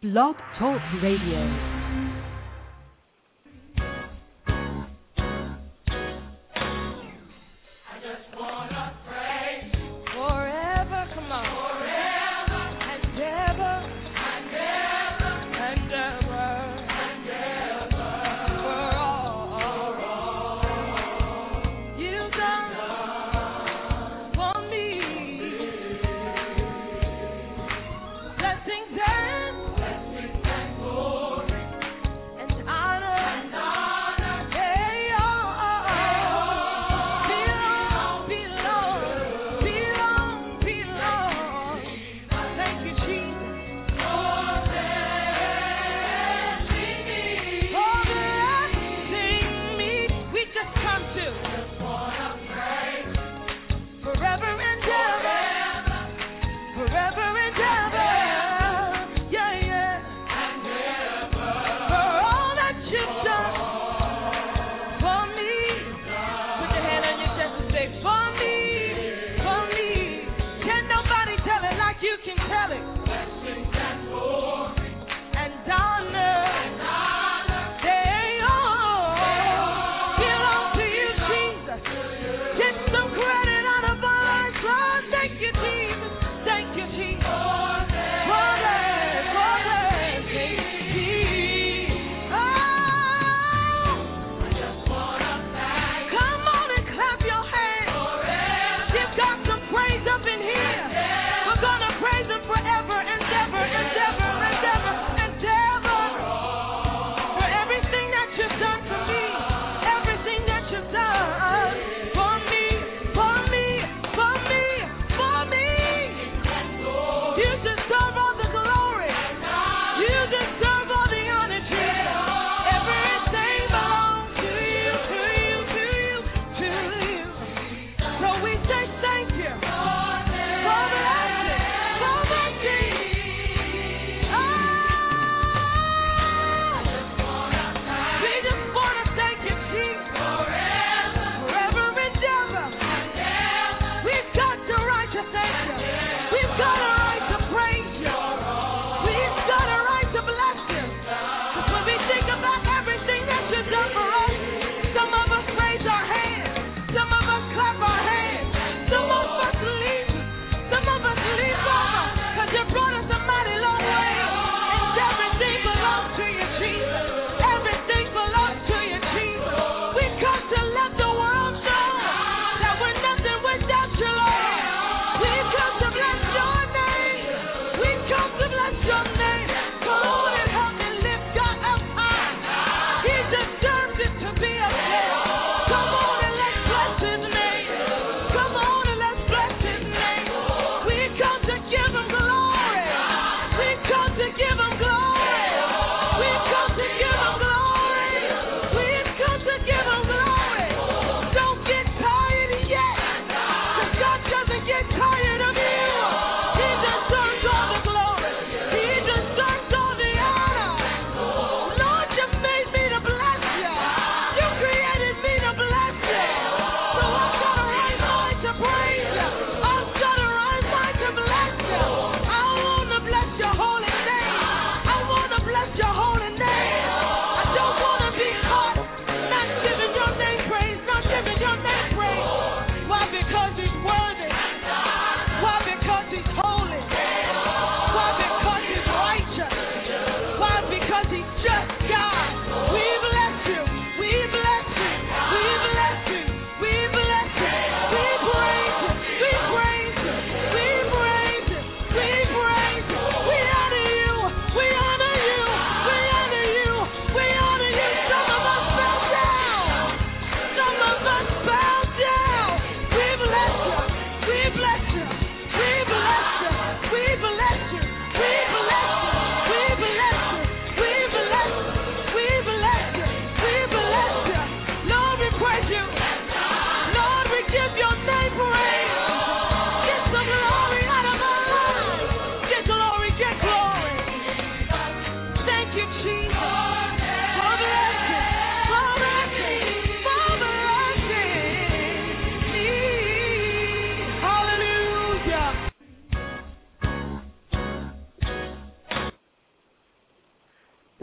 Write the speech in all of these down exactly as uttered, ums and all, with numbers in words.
Blog Talk Radio. Blessings and glory.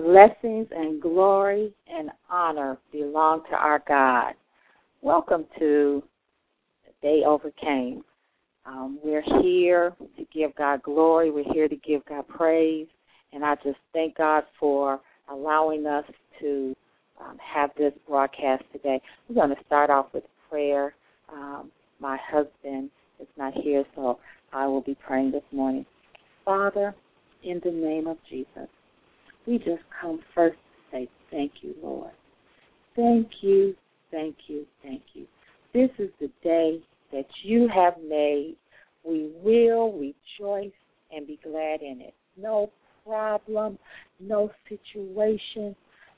Blessings and glory and honor belong to our God. Welcome to They Overcame. Um, we're here to give God glory. We're here to give God praise. And I just thank God for allowing us to um, have this broadcast today. We're going to start off with prayer. Um, my husband is not here, so I will be praying this morning. Father, in the name of Jesus, we just come first to say thank you, Lord. Thank you, thank you, thank you. This is the day that you have made. We will rejoice and be glad in it. No problem, no situation,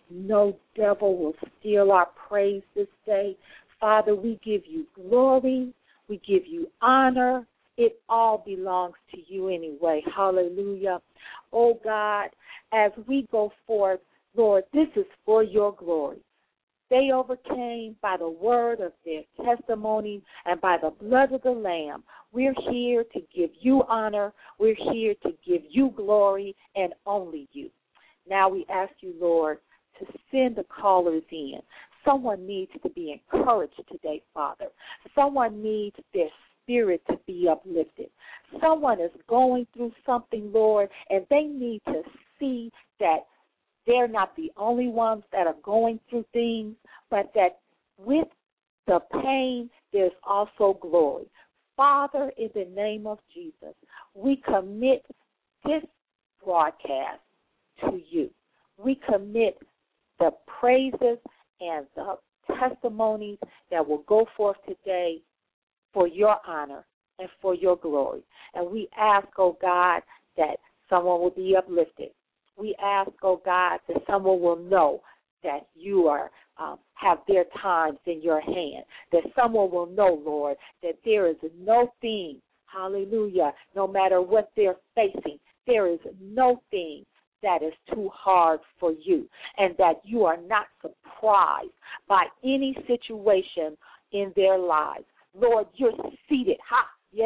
no devil will steal our praise this day. Father, we give you glory. We give you honor. It all belongs to you anyway. Hallelujah. Oh, God, as we go forth, Lord, this is for your glory. They overcame by the word of their testimony and by the blood of the Lamb. We're here to give you honor. We're here to give you glory and only you. Now we ask you, Lord, to send the callers in. Someone needs to be encouraged today, Father. Someone needs their spirit to be uplifted. Someone is going through something, Lord, and they need to see that they're not the only ones that are going through things, but that with the pain, there's also glory. Father, in the name of Jesus, we commit this broadcast to you. We commit the praises and the testimonies that will go forth today for your honor and for your glory. And we ask, oh God, that someone will be uplifted. We ask, oh God, that someone will know that you are um, have their times in your hand, that someone will know, Lord, that there is no thing, hallelujah, no matter what they're facing, there is no thing that is too hard for you, and that you are not surprised by any situation in their lives. Lord, you're seated, ha,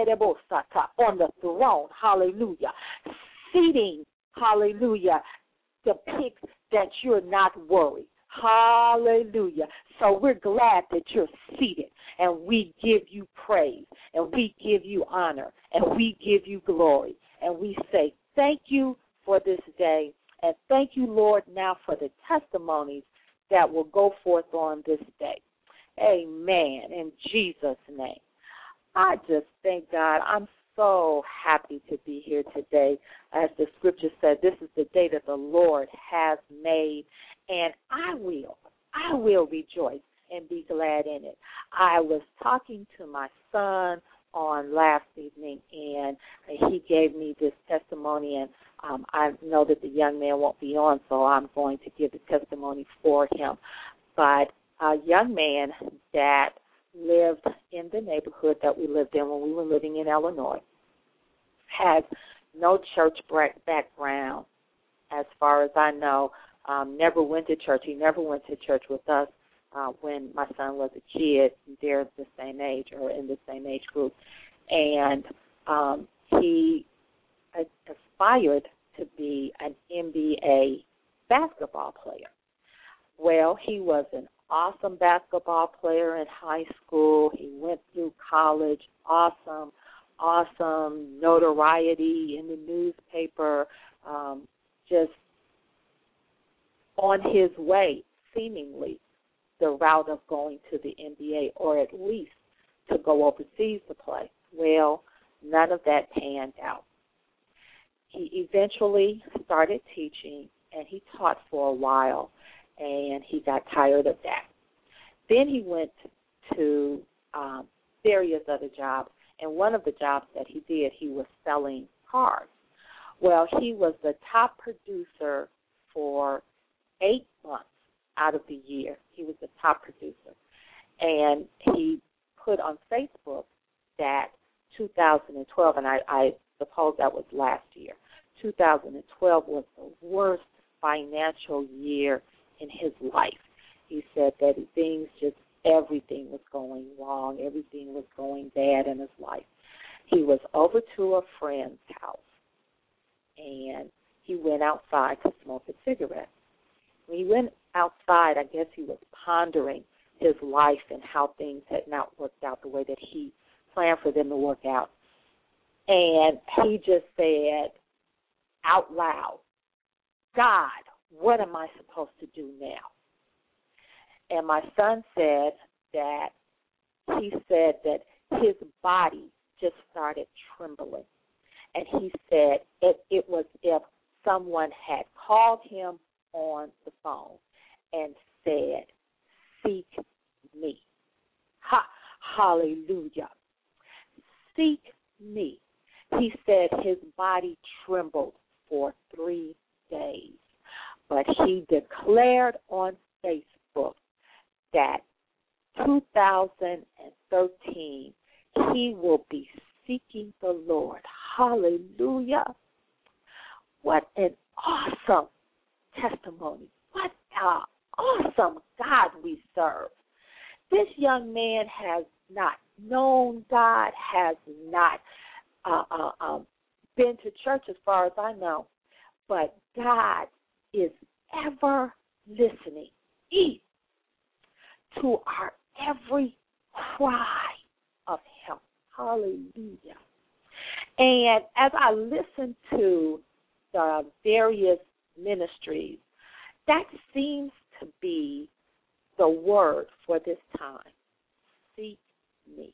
on the throne, hallelujah, seating, hallelujah, depicts that you're not worried. Hallelujah. So we're glad that you're seated, and we give you praise, and we give you honor, and we give you glory. And we say thank you for this day, and thank you, Lord, now for the testimonies that will go forth on this day. Amen. In Jesus' name. I just thank God. I'm so happy to be here today. As the scripture said, this is the day that the Lord has made, and I will, I will rejoice and be glad in it. I was talking to my son on last evening, and he gave me this testimony, and um, I know that the young man won't be on, so I'm going to give the testimony for him. But a young man that lived in the neighborhood that we lived in when we were living in Illinois, had no church background as far as I know, um, never went to church. He never went to church with us uh, when my son was a kid. They're the same age or in the same age group. And um, he aspired to be an N B A basketball player. Well, he was an awesome basketball player in high school. He went through college, awesome, awesome notoriety in the newspaper, um, just on his way, seemingly, the route of going to the N B A, or at least to go overseas to play. Well, none of that panned out. He eventually started teaching, and he taught for a while, and he got tired of that. Then he went to um, various other jobs, and one of the jobs that he did, he was selling cars. Well, he was the top producer for eight months out of the year. He was the top producer. And he put on Facebook that two thousand twelve, and I, I suppose that was last year, two thousand twelve was the worst financial year in his life. He said that things just, everything was going wrong, everything was going bad in his life. He was over to a friend's house, and he went outside to smoke a cigarette. When he went outside, I guess he was pondering his life and how things had not worked out the way that he planned for them to work out. And he just said out loud, God, what am I supposed to do now? And my son said that he said that his body just started trembling. And he said it, it was if someone had called him on the phone and said, seek me. Ha, hallelujah. Seek me. He said his body trembled for three days. But he declared on Facebook that two thousand thirteen he will be seeking the Lord. Hallelujah. What an awesome testimony. What an awesome God we serve. This young man has not known God, has not uh, uh, um, been to church as far as I know, but God is ever listening e, to our every cry of him. Hallelujah. And as I listen to the various ministries, that seems to be the word for this time. Seek me.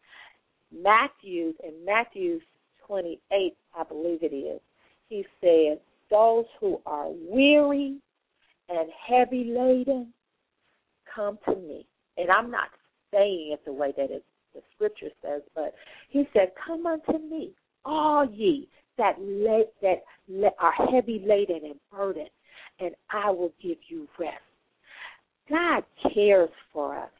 Matthew, in Matthew twenty-eight, I believe it is, he said, those who are weary and heavy laden, come to me. And I'm not saying it the way that it, the scripture says, but he said, come unto me, all ye that, lay, that lay, are heavy laden and burdened, and I will give you rest. God cares for us.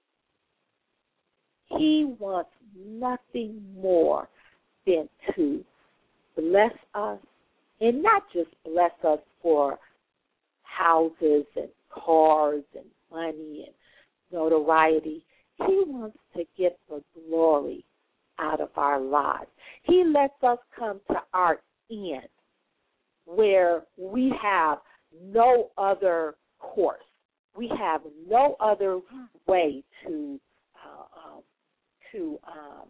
He wants nothing more than to bless us, and not just bless us for houses and cars and money and notoriety. He wants to get the glory out of our lives. He lets us come to our end where we have no other course. We have no other way to uh, um, to um,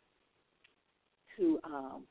to um,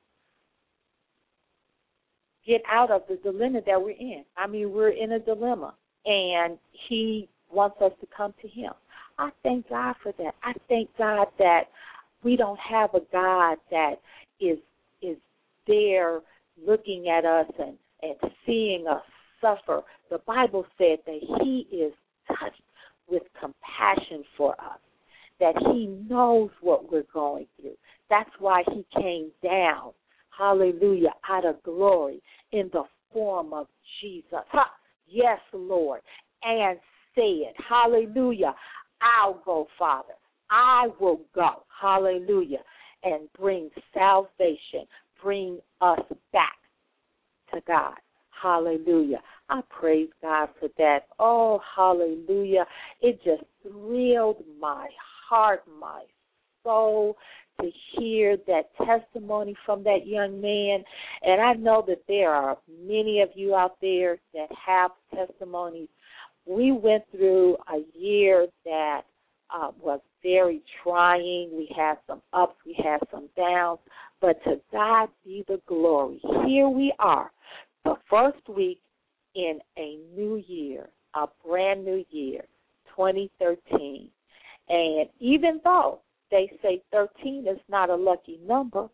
get out of the dilemma that we're in. I mean, we're in a dilemma, and he wants us to come to him. I thank God for that. I thank God that we don't have a God that is is there looking at us and, and seeing us suffer. The Bible said that he is touched with compassion for us, that he knows what we're going through. That's why he came down, hallelujah, out of glory in the form of Jesus. Ha, yes, Lord, and said, hallelujah, I'll go, Father. I will go, hallelujah, and bring salvation, bring us back to God. Hallelujah. I praise God for that. Oh, hallelujah. It just thrilled my heart, my soul, to hear that testimony from that young man. And I know that there are many of you out there that have testimonies. We went through a year that uh, was very trying. We had some ups, we had some downs, but to God be the glory. Here we are, the first week in a new year, a brand new year, twenty thirteen. And even though they say thirteen is not a lucky number,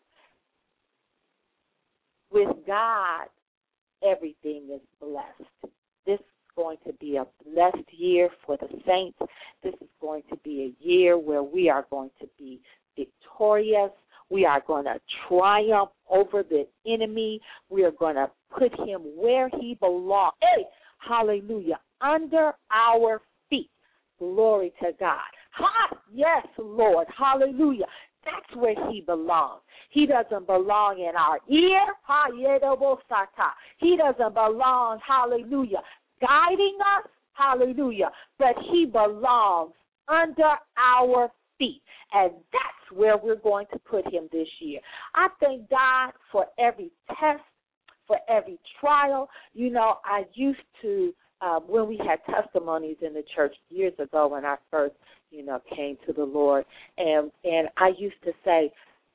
with God, everything is blessed. This is going to be a blessed year for the saints. This is going to be a year where we are going to be victorious. We are going to triumph over the enemy. We are going to put him where he belongs. Hey, hallelujah, under our feet. Glory to God. Ha, yes, Lord, hallelujah. That's where he belongs. He doesn't belong in our ear. Ha, yedobosata. He doesn't belong, hallelujah, guiding us, hallelujah, but he belongs under our feet. And that's where we're going to put him this year. I thank God for every test, for every trial. You know, I used to uh, when we had testimonies in the church years ago when I first, you know, came to the Lord, and and I used to say,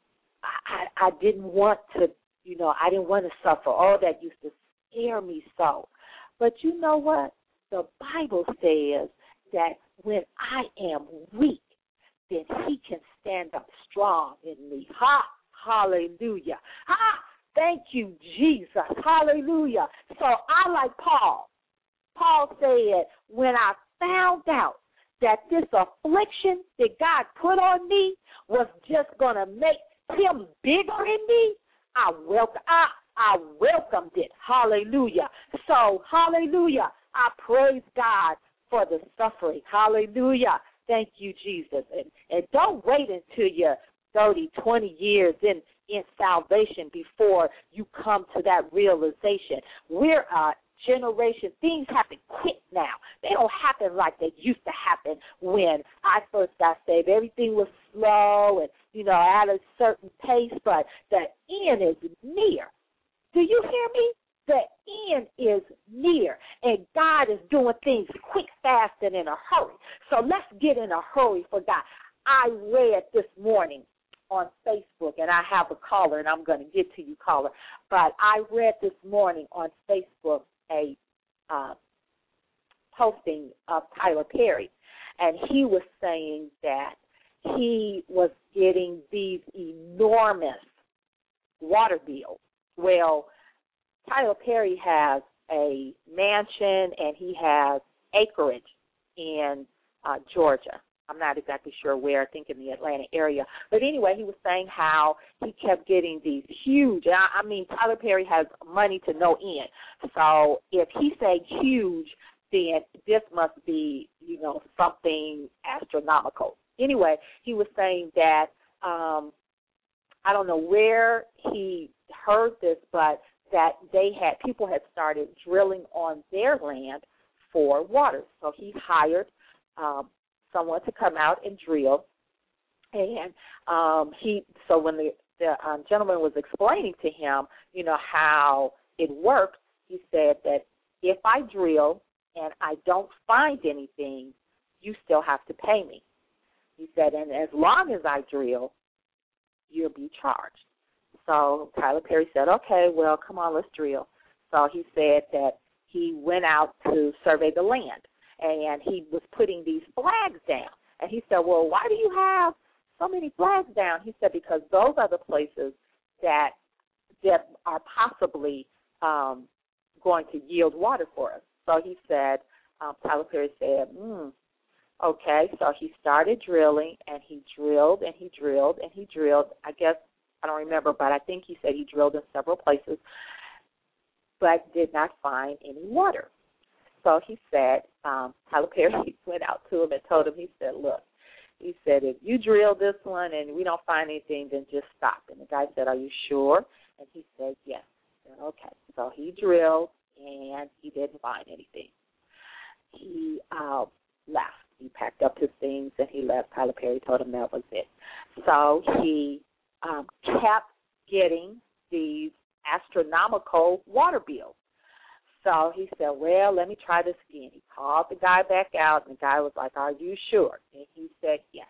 I, I didn't want to, you know, I didn't want to suffer. All that used to scare me so. But you know what? The Bible says that when I am weak, then he can stand up strong in me. Ha! Hallelujah. Ha! Thank you, Jesus. Hallelujah. So I like Paul. Paul said, when I found out that this affliction that God put on me was just going to make him bigger in me, I welcome, I, I welcomed it. Hallelujah. So, hallelujah. I praise God for the suffering. Hallelujah. Thank you, Jesus. And, and don't wait until you're thirty, twenty years in, in salvation before you come to that realization. We're a generation. Things happen quick now. They don't happen like they used to happen when I first got saved. Everything was slow and, you know, at a certain pace, but the end is near. Do you hear me? The end is near, and God is doing things quick, fast, and in a hurry. So let's get in a hurry for God. I read this morning on Facebook, and I have a caller, and I'm going to get to you, caller, but I read this morning on Facebook a uh, posting of Tyler Perry, and he was saying that he was getting these enormous water bills. Well, Tyler Perry has a mansion and he has acreage in uh, Georgia. I'm not exactly sure where, I think in the Atlanta area. But anyway, he was saying how he kept getting these huge, I, I mean, Tyler Perry has money to no end. So if he say huge, then this must be, you know, something astronomical. Anyway, he was saying that, um, I don't know where he heard this, but that they had, people had started drilling on their land for water. So he hired um, someone to come out and drill. And um, he, so when the, the um, gentleman was explaining to him, you know, how it works, he said that if I drill and I don't find anything, you still have to pay me. He said, and as long as I drill, you'll be charged. So Tyler Perry said, okay, well, come on, let's drill. So he said that he went out to survey the land, and he was putting these flags down. And he said, well, why do you have so many flags down? He said, because those are the places that that are possibly um, going to yield water for us. So he said, um, Tyler Perry said, hmm, okay. So he started drilling, and he drilled, and he drilled, and he drilled. I guess, I don't remember, but I think he said he drilled in several places, but did not find any water. So he said, um, Tyler Perry went out to him and told him, he said, look, he said, if you drill this one and we don't find anything, then just stop. And the guy said, are you sure? And he said, yes. I said, okay. So he drilled, and he didn't find anything. He uh, left. He packed up his things, and he left. Tyler Perry told him that was it. So he um, kept getting these astronomical water bills. So he said, well, let me try this again. He called the guy back out, and the guy was like, are you sure? And he said, yes.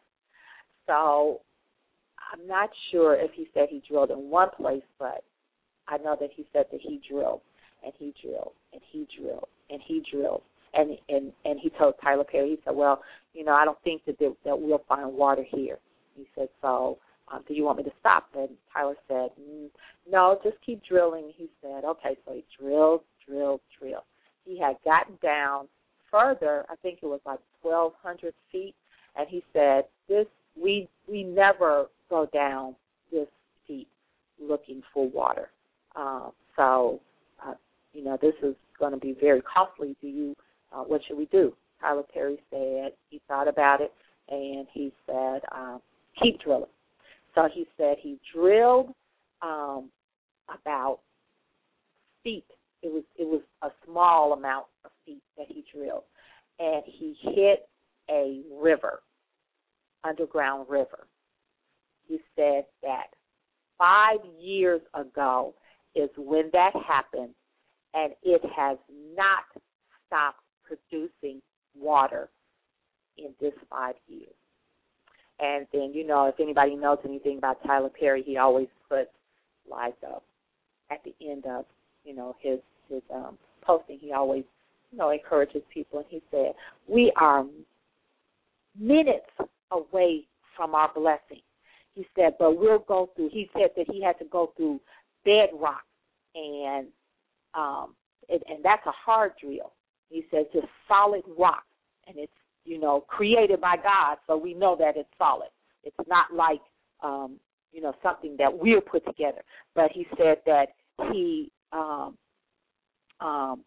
So I'm not sure if he said he drilled in one place, but I know that he said that he drilled, and he drilled, and he drilled, and he drilled. And and and he told Tyler Perry, he said, well, you know, I don't think that there, that we'll find water here. He said, so um, do you want me to stop? And Tyler said, mm, no, just keep drilling. He said, okay. So he drilled, drilled, drilled. He had gotten down further. I think it was like twelve hundred feet. And he said, this we we never go down this deep looking for water. Um, so, uh, you know, this is going to be very costly. Do you? Uh, what should we do? Tyler Perry said he thought about it, and he said, um, keep drilling. So he said he drilled um, about feet. It was it was a small amount of feet that he drilled, and he hit a river, underground river. He said that five years ago is when that happened, and it has not stopped producing water in this five years. And then, you know, if anybody knows anything about Tyler Perry, he always puts, like, uh, at the end of, you know, his, his um, posting, he always, you know, encourages people. And he said, we are minutes away from our blessing. He said, but we'll go through, he said that he had to go through bedrock, and um, it, and that's a hard drill. He said just solid rock, and it's, you know, created by God, so we know that it's solid. It's not like, um, you know, something that we're put together. But he said that he um, um,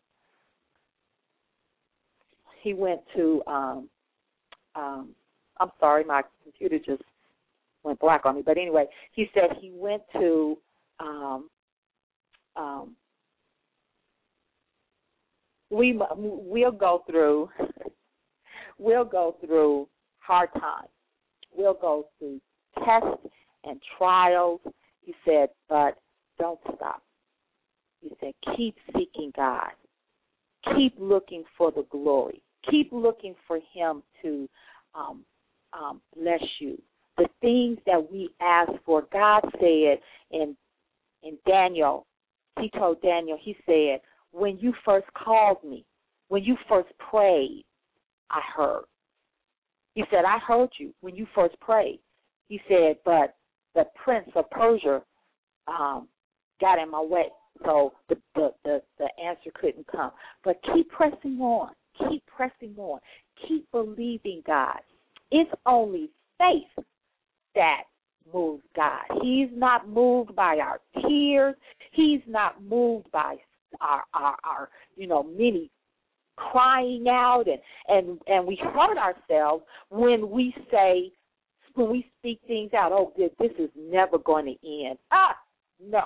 he went to, um, um, I'm sorry, my computer just went black on me. But anyway, he said he went to, um, um, we, we'll go through, we'll go through hard times. We'll go through tests and trials. He said, but don't stop. He said, keep seeking God. Keep looking for the glory. Keep looking for him to um, um, bless you. The things that we ask for, God said in in Daniel, he told Daniel, he said, when you first called me, when you first prayed, I heard. He said, I heard you when you first prayed. He said, but the prince of Persia um, got in my way, so the, the, the, the answer couldn't come. But keep pressing on. Keep pressing on. Keep believing God. It's only faith that moves God. He's not moved by our tears. He's not moved by our, our, our you know, many crying out, and, and, and we hurt ourselves when we say, when we speak things out, oh, this, this is never going to end. Ah, no.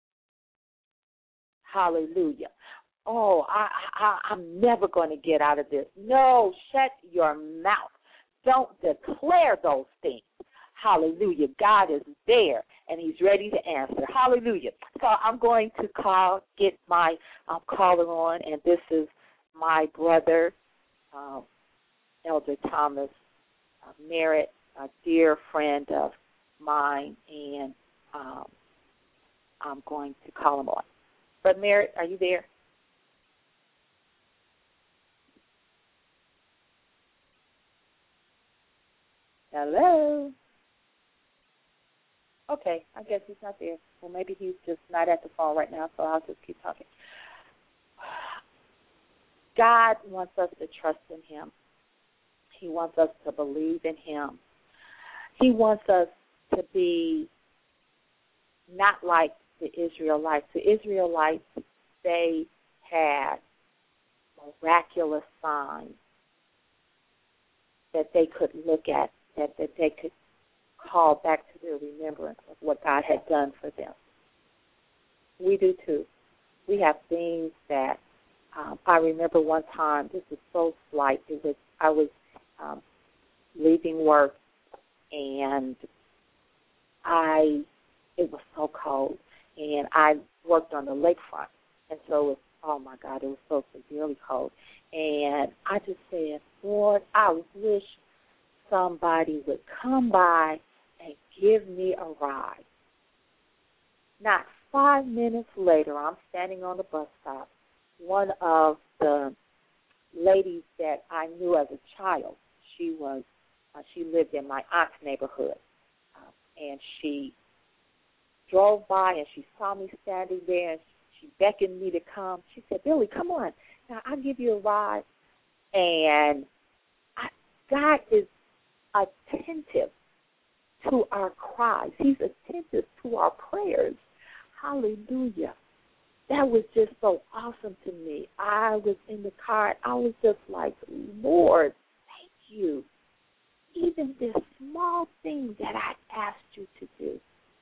Hallelujah. Oh, I, I, I'm never going to get out of this. No, shut your mouth. Don't declare those things. Hallelujah. God is there, and he's ready to answer. Hallelujah. So I'm going to call, get my um, caller on, and this is my brother, um, Elder Thomas uh, Merritt, a dear friend of mine, and um, I'm going to call him on. But Merritt, are you there? Hello? Okay, I guess he's not there. Well, maybe he's just not at the phone right now, so I'll just keep talking. God wants us to trust in him. He wants us to believe in him. He wants us to be not like the Israelites. The Israelites, they had miraculous signs that they could look at, that, that they could call back to their remembrance of what God had done for them. We do too. We have things that um, I remember one time, this was so slight, it was I was um, leaving work, and I it was so cold, and I worked on the lakefront, and so it was, oh my God, it was so severely cold, and I just said, Lord, I wish somebody would come by and give me a ride. Not five minutes later, I'm standing on the bus stop. One of the ladies that I knew as a child, she was, uh, she lived in my aunt's neighborhood, uh, and she drove by and she saw me standing there, and she beckoned me to come. She said, Billy, come on. Now, I'll give you a ride. And I, God is attentive to our cries. He's attentive to our prayers. Hallelujah. That was just so awesome to me. I was in the car, and I was just like, Lord, thank you. Even this small thing that I asked you to do.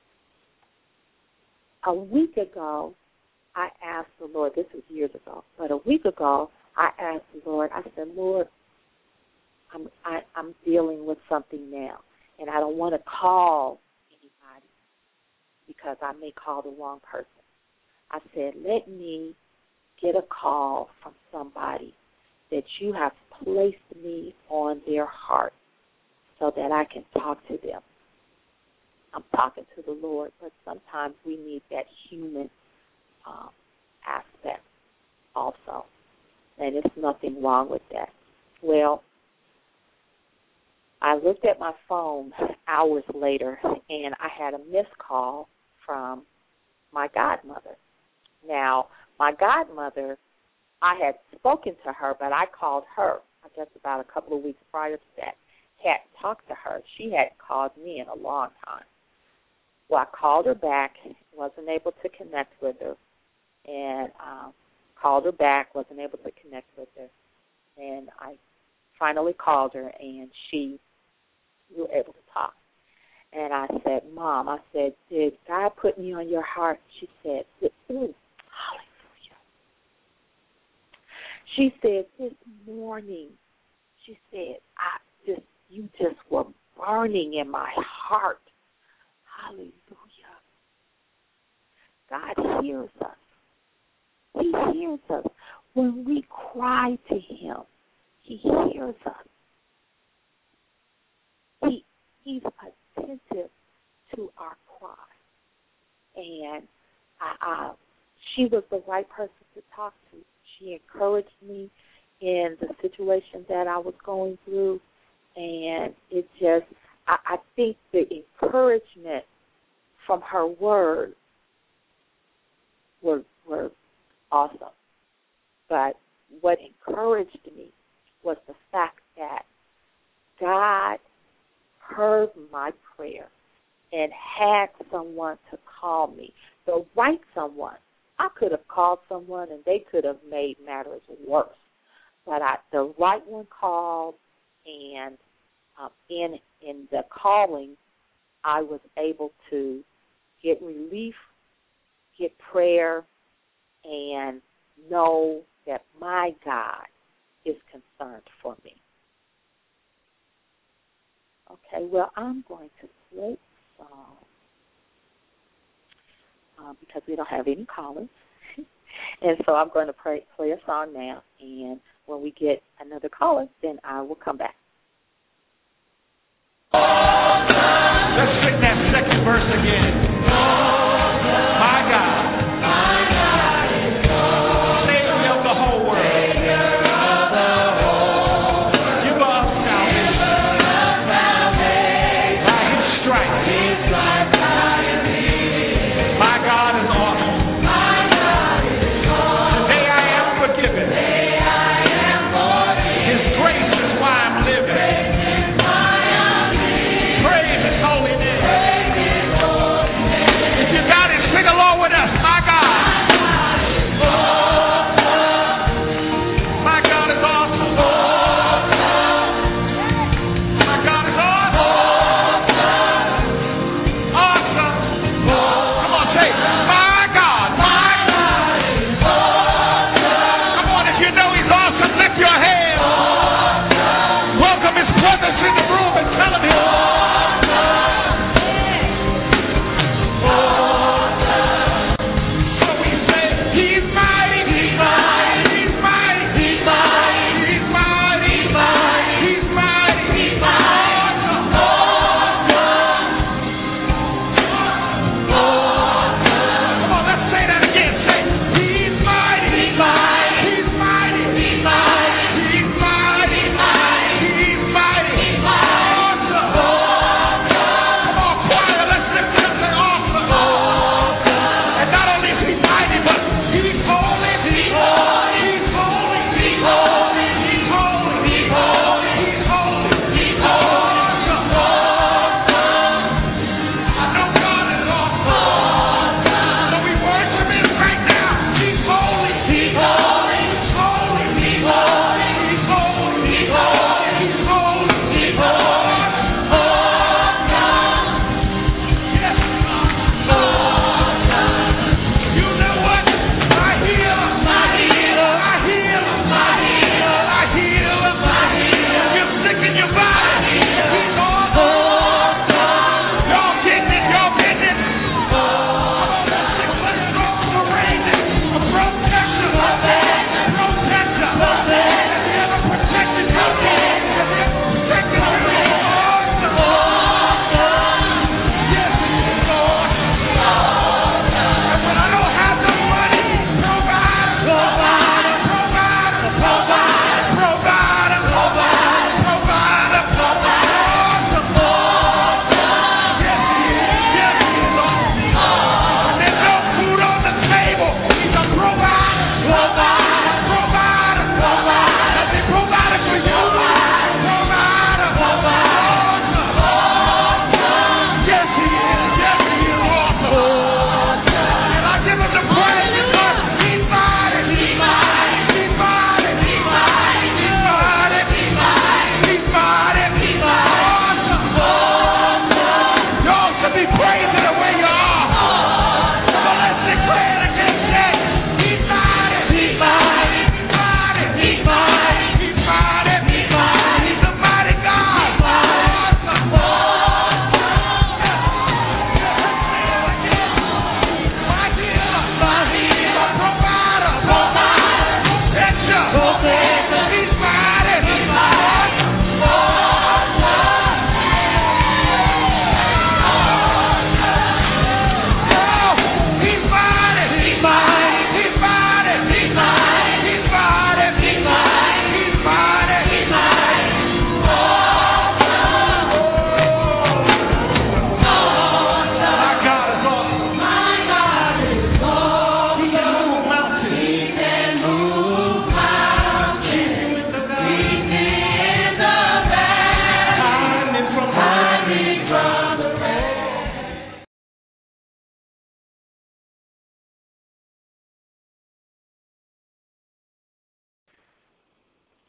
A week ago, I asked the Lord, this was years ago, but a week ago, I asked the Lord, I said, Lord, I'm, I, I'm dealing with something now, and I don't want to call anybody because I may call the wrong person. I said, let me get a call from somebody that you have placed me on their heart so that I can talk to them. I'm talking to the Lord, but sometimes we need that human um, aspect also. And there's nothing wrong with that. Well, I looked at my phone hours later, and I had a missed call from my godmother. Now, my godmother, I had spoken to her, but I called her, I guess about a couple of weeks prior to that, hadn't talked to her. She hadn't called me in a long time. Well, I called her back, wasn't able to connect with her, and um, called her back, wasn't able to connect with her, and I finally called her, and she, we were able to talk. And I said, Mom, I said, did God put me on your heart? She said, ooh, hallelujah. She said, this morning, she said, I just, you just were burning in my heart. Hallelujah. God hears us. He hears us. When we cry to him, he hears us. He, he's attentive to our cry. And I, I, she was the right person to talk to. She encouraged me in the situation that I was going through. And it just, I, I think the encouragement from her words were, were awesome. But what encouraged me was the fact that God heard my prayer and had someone to call me, the right someone. I could have called someone and they could have made matters worse. But I, the right one called, and um, in in the calling, I was able to get relief, get prayer, and know that my God is concerned for me. Okay, well, I'm going to play a song uh, because we don't have any callers. And so I'm going to play, play a song now, and when we get another caller, then I will come back. Let's sing that second verse again. My God, my God is God. Savior of the whole world. Savior of the whole world. Give us salvation. By his stripes. His stripes I am healed. My God is awesome. My God is awesome. Today I am forgiven. Today I am forgiven. His grace is why I'm living. Praise his holy name. Praise his holy name.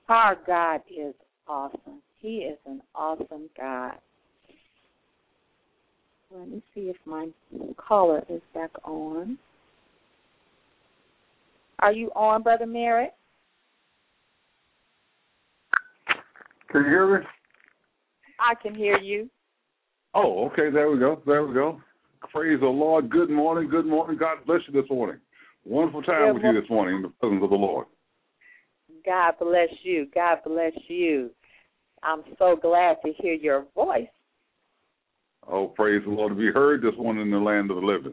Our God is awesome. He is an awesome God. Let me see if my caller is back on. Are you on, Brother Merritt? Can you hear me? I can hear you. Oh, okay. There we go. There we go. Praise the Lord. Good morning. Good morning. God bless you this morning. Wonderful time Good with morning. you this morning in the presence of the Lord. God bless you. God bless you. I'm so glad to hear your voice. Oh, praise the Lord to be heard this morning in the land of the living.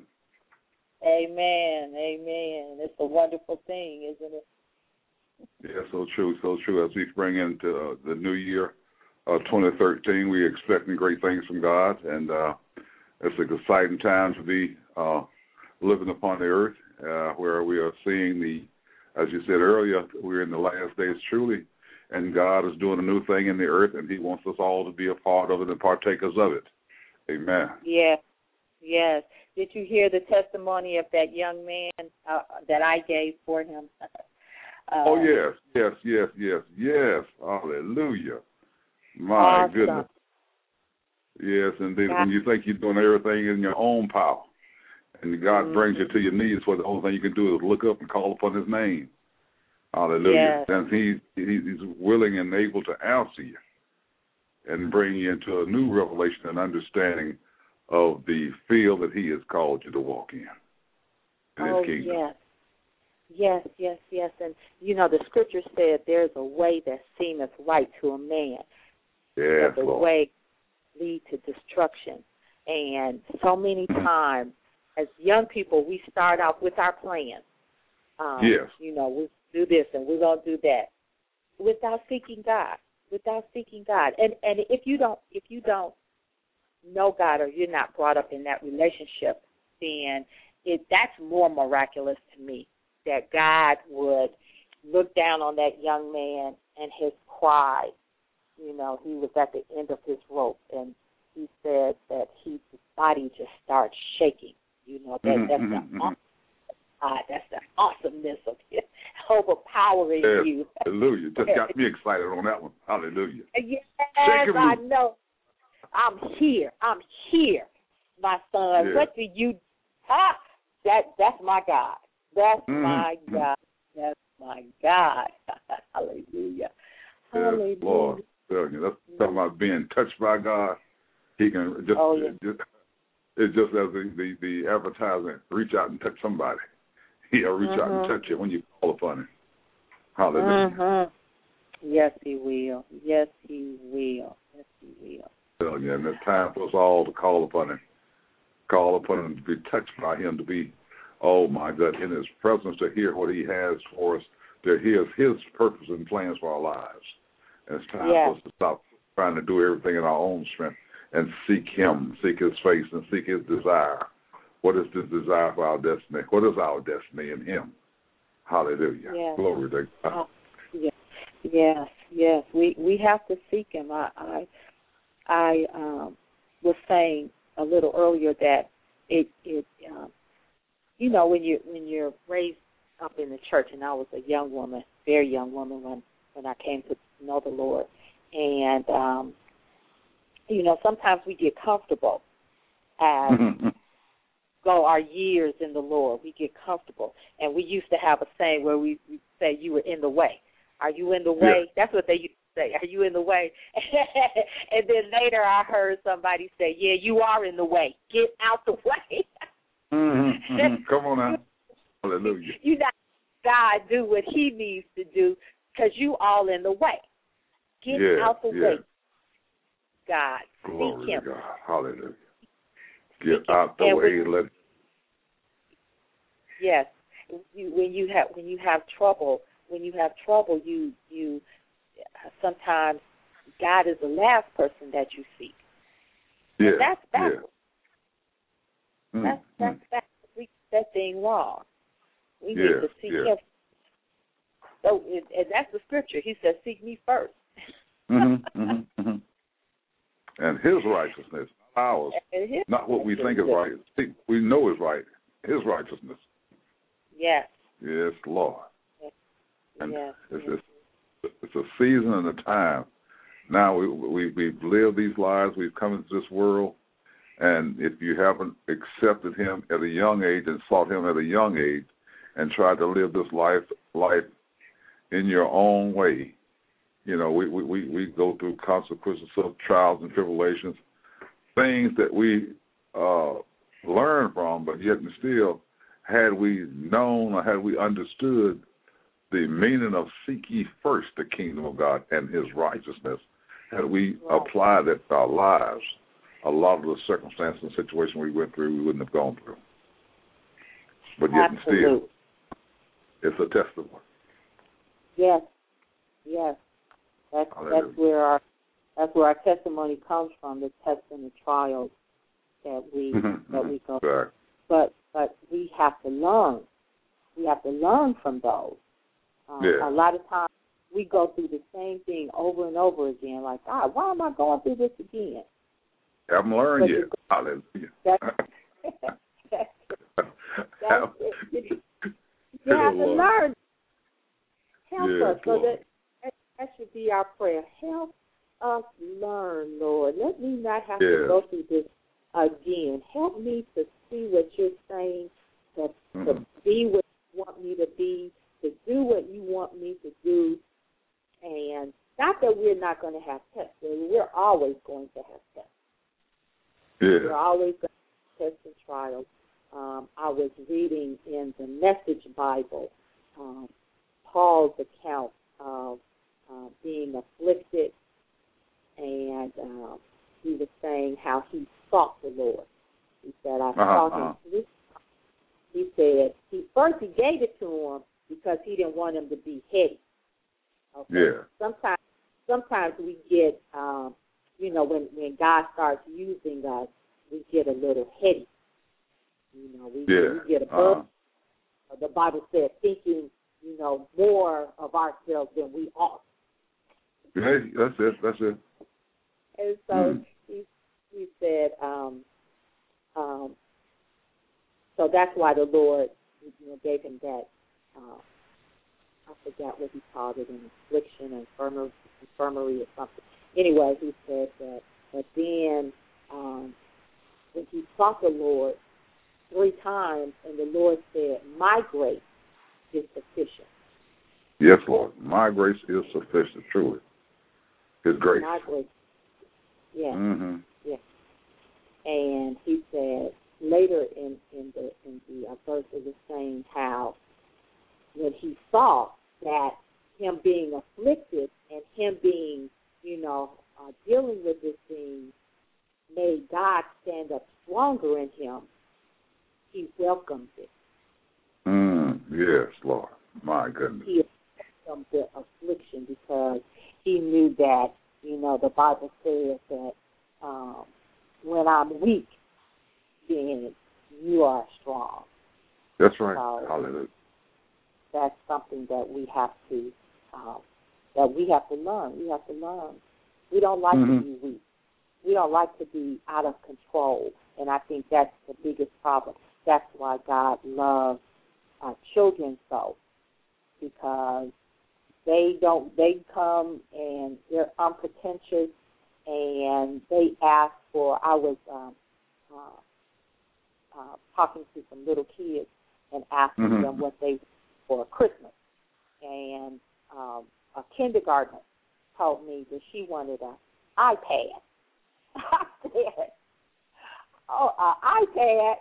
Amen. Amen. It's a wonderful thing, isn't it? Yeah, so true, so true. As we spring into uh, the new year, uh, twenty thirteen, we're expecting great things from God, and uh, it's an exciting time to be uh, living upon the earth, uh, where we are seeing the, as you said earlier, we're in the last days truly, and God is doing a new thing in the earth, and He wants us all to be a part of it and partakers of it. Amen. Yes, yes. Did you hear the testimony of that young man uh, that I gave for him? Uh, oh, yes, yes, yes, yes, yes. Hallelujah. My awesome. goodness. Yes, indeed. God. When you think you're doing everything in your own power, and God mm-hmm. brings you to your knees, for the only thing you can do is look up and call upon His name. Hallelujah. Yes. And he, he He's willing and able to answer you and bring you into a new revelation and understanding of the field that He has called you to walk in, in oh, His kingdom. Yes. Yes, yes, yes. And, you know, the scripture said there's a way that seemeth right to a man. Yes, but the Lord. way lead to destruction. And so many times, as young people, we start out with our plans. Um, yes. You know, we do this and we're going to do that without seeking God, without seeking God. And and if you don't if you don't know God or you're not brought up in that relationship, then it that's more miraculous to me, that God would look down on that young man and his pride. You know, he was at the end of his rope, and he said that his body just starts shaking. You know, that, mm-hmm, that's mm-hmm. the awesome, uh, that's the awesomeness of it, overpowering yes. you. Hallelujah. Just got me excited on that one. Hallelujah. Yes, I know. I'm here. I'm here, my son. Yeah. What do you? Ah, that that's my God. That's mm-hmm. my God. That's my God. Hallelujah. Hallelujah. Yes, Lord. That's talking about being touched by God. He can just, oh, yeah. just it's just as the, the, the advertisement, reach out and touch somebody. He'll reach mm-hmm. out and touch you when you call upon Him. Hallelujah. Mm-hmm. Yes, He will. Yes, He will. Yes, He will. So, yeah, and it's time for us all to call upon Him. Call upon Him to be touched by Him, to be, oh my God, in His presence, to hear what He has for us, to hear His purpose and plans for our lives. And it's time yes. for us to stop trying to do everything in our own strength and seek Him, seek His face, and seek His desire. What is His desire for our destiny? What is our destiny in Him? Hallelujah. Yes. Glory to God. Oh, yes, yes, yes. We we have to seek Him. I I, I um, was saying a little earlier that it it um, you know when you when you're raised up in the church, and I was a young woman, very young woman when when I came to know the Lord, and um, you know sometimes we get comfortable as go our years in the Lord. We get comfortable, and we used to have a saying where we, we say, "You were in the way." Are you in the way? Yeah. That's what they used to say. Are you in the way? And then later, I heard somebody say, "Yeah, you are in the way. Get out the way." mm-hmm, mm-hmm. Come on now. Hallelujah. You not God do what He needs to do because you all in the way. Get yeah, out the yeah. way. God, glory seek Him. to God. Hallelujah. Get Seek out the and way. when, Let. Yes, you, when you have when you have trouble, when you have trouble, you you sometimes God is the last person that you seek. Yeah, And that's backwards. Yeah. That's that's mm-hmm. backwards. We get that thing wrong. We yeah, need to seek yeah. Him. So, and that's the scripture. He says, "Seek me first." mm-hmm, mm-hmm, mm-hmm. And His righteousness, ours, his not what we think is right. We know is right. His righteousness. Yes. Yes, Lord. Yes. And yes. it's, yes. it's it's a season and a time. Now we, we we've lived these lives. We've come into this world, and if you haven't accepted Him at a young age and sought Him at a young age, and tried to live this life life in your own way, you know, we we, we go through consequences of trials and tribulations, things that we uh, learn from, but yet and still, had we known or had we understood the meaning of seek ye first the kingdom of God and His righteousness, had we Right. applied that to our lives, a lot of the circumstances and situations we went through, we wouldn't have gone through. But yet and Absolutely. still, it's a testimony. Yes, yes. That's Hallelujah. that's where our that's where our testimony comes from, the tests and the trials that we that we go through. Right. But but we have to learn. We have to learn from those. Um, Yeah. A lot of times we go through the same thing over and over again. Like, God, why am I going through this again? Haven't learned But yet. you- Hallelujah. That's, that's, that's it. You have to Lord. learn. Help Yes, us. So Lord. that, that should be our prayer. Help us learn, Lord. Let me not have Yes. to go through this again. Help me to see what you're saying, to, Mhm. to be what you want me to be, to do what you want me to do. And not that we're not going to have tests. We're always going to have tests. We're Yeah. always going to have tests and trials. Um, I was reading in the Message Bible um, Paul's account of uh, being afflicted, and um, he was saying how he sought the Lord. He said, I Uh-huh, sought uh-huh. him. Three times. He said, he first he gave it to him because he didn't want him to be heady. Okay? Yeah. Sometimes, sometimes we get, um, you know, when, when God starts using us, we get a little heady. You know, we, Yeah. we get a Uh-huh. burden. The Bible says thinking, you know, more of ourselves than we ought. Hey, that's it. That's it. And so Mm. he he said, um, um, so that's why the Lord, you know, gave him that. Uh, I forgot what he called it, an affliction, infirmary, infirmary or something. Anyway, he said that. But then um, when he sought the Lord three times, and the Lord said, "My grace is sufficient." Yes, Lord. My grace is sufficient, truly. His grace. My grace. Yeah. Mm-hmm. Yeah. And he said later in, in the in the uh, verse it was saying how when he saw that him being afflicted and him being, you know, uh, dealing with this thing made God stand up stronger in him, he welcomed it. Mm, yes, Lord. My goodness. He welcomed the affliction because he knew that, you know, the Bible says that um, when I'm weak, then you are strong. That's right. So Hallelujah. that's something that we have to um, that we have to learn. We have to learn. We don't like Mhm. to be weak. We don't like to be out of control, and I think that's the biggest problem. That's why God loves uh, children so, because they don't. They come and they're unpretentious, and they ask for. I was um, uh, uh, talking to some little kids and asking Mhm. them what they want for Christmas, and um, a kindergartner told me that she wanted an iPad. I said, "Oh, an iPad."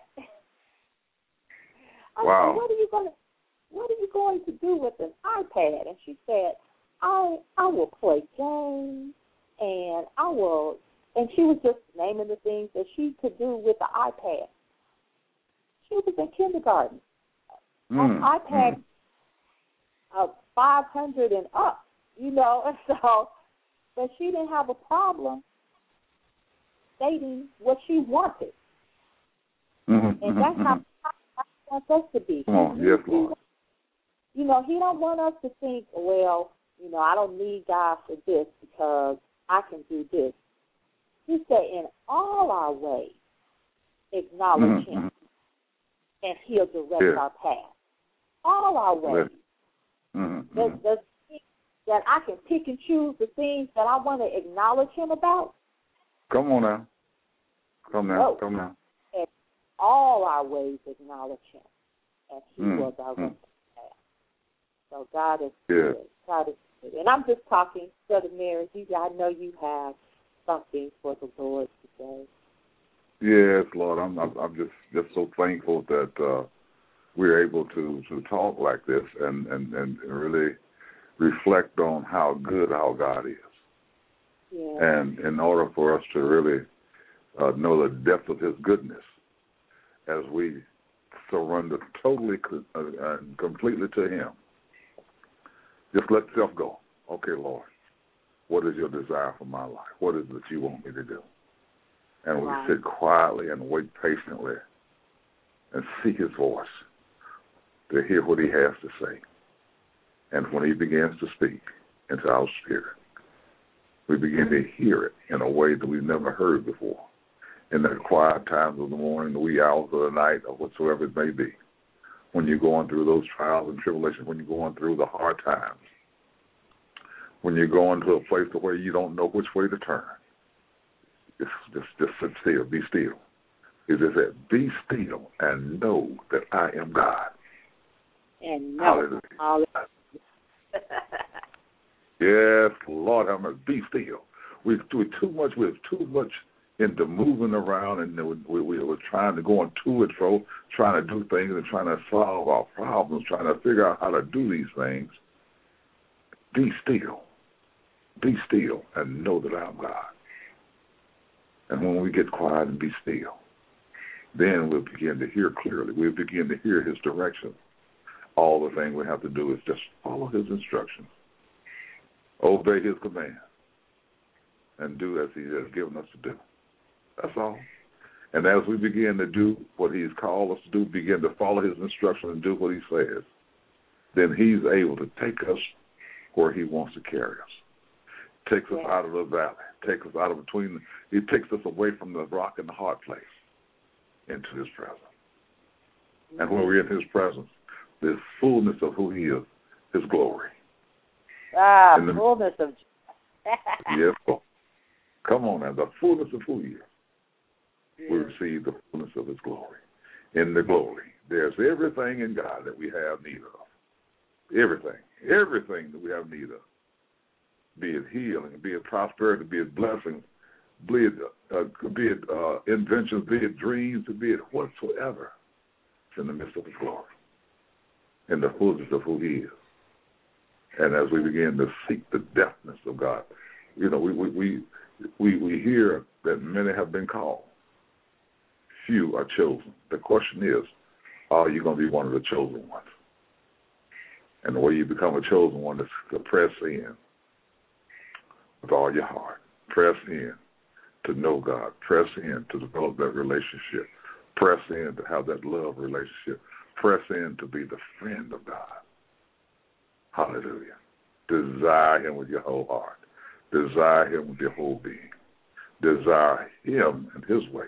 I Wow. said, "What are you going to What are you going to do with an iPad?" And she said, "I I will play games, and I will." And she was just naming the things that she could do with the iPad. She was in kindergarten. Mm, An iPad mm. of five hundred and up, you know, and so, but she didn't have a problem stating what she wanted, Mm-hmm, and that's mm-hmm. how God wants us to be. Come on, He- yes, he- Lord. You know, He don't want us to think, well, you know, I don't need God for this because I can do this. He said, in all our ways, acknowledge Mm-hmm, Him, mm-hmm. and He'll direct Yeah. our path. All our ways. Mm-hmm, Does, mm-hmm. does, that I can pick and choose the things that I want to acknowledge him about? Come on now. Come now. No. Come now. And all our ways acknowledge him, and he Mm. will direct Mm. us path. So God is Yeah. good. God is good. And I'm just talking, Brother Mary, you, I know you have something for the Lord today. Yes, Lord. I'm I'm, I'm just, just so thankful that uh, we're able to, to talk like this and, and, and really reflect on how good our God is. Yeah. And in order for us to really uh, know the depth of his goodness as we surrender totally uh, and completely to him, just let self go. Okay, Lord, what is your desire for my life? What is it that you want me to do? And we Right. sit quietly and wait patiently and seek his voice to hear what he has to say. And when he begins to speak into our spirit, we begin to hear it in a way that we've never heard before. In the quiet times of the morning, the wee hours of the night, or whatsoever it may be, when you're going through those trials and tribulations, when you're going through the hard times, when you're going to a place where you don't know which way to turn, just just, just sit still, be still. He just said, be still and know that I am God. And no. Hallelujah. Hallelujah. Yes, Lord, have mercy. Be still. We do too much. We're too much into moving around, and we, we, we're trying to go on to and fro, trying to do things and trying to solve our problems, trying to figure out how to do these things. Be still. Be still and know that I'm God. And when we get quiet and be still, then we'll begin to hear clearly. We'll begin to hear his direction. All the thing we have to do is just follow his instructions, obey his command, and do as he has given us to do. That's all. And as we begin to do what he's called us to do, begin to follow his instructions and do what he says, then he's able to take us where he wants to carry us. Takes us Yeah. out of the valley. Takes us out of between. He takes us away from the rock and the hard place into his presence. Mm-hmm. And when we're in his presence, the fullness of who he is, his glory. Ah, the, fullness of yes, come on now, the fullness of who he is. Yeah. We receive the fullness of his glory. In the glory, there's everything in God that we have need of. Everything. Everything that we have need of. Be it healing, be it prosperity, be it blessings, be it, uh, be it uh, inventions, be it dreams, be it whatsoever. It's in the midst of his glory. In the fullness of who he is. And as we begin to seek the depthness of God, you know, we we, we we we hear that many have been called. Few are chosen. The question is, are you going to be one of the chosen ones? And the way you become a chosen one is to press in with all your heart. Press in to know God. Press in to develop that relationship. Press in to have that love relationship. Press in to be the friend of God. Hallelujah. Desire him with your whole heart. Desire him with your whole being. Desire him and his ways.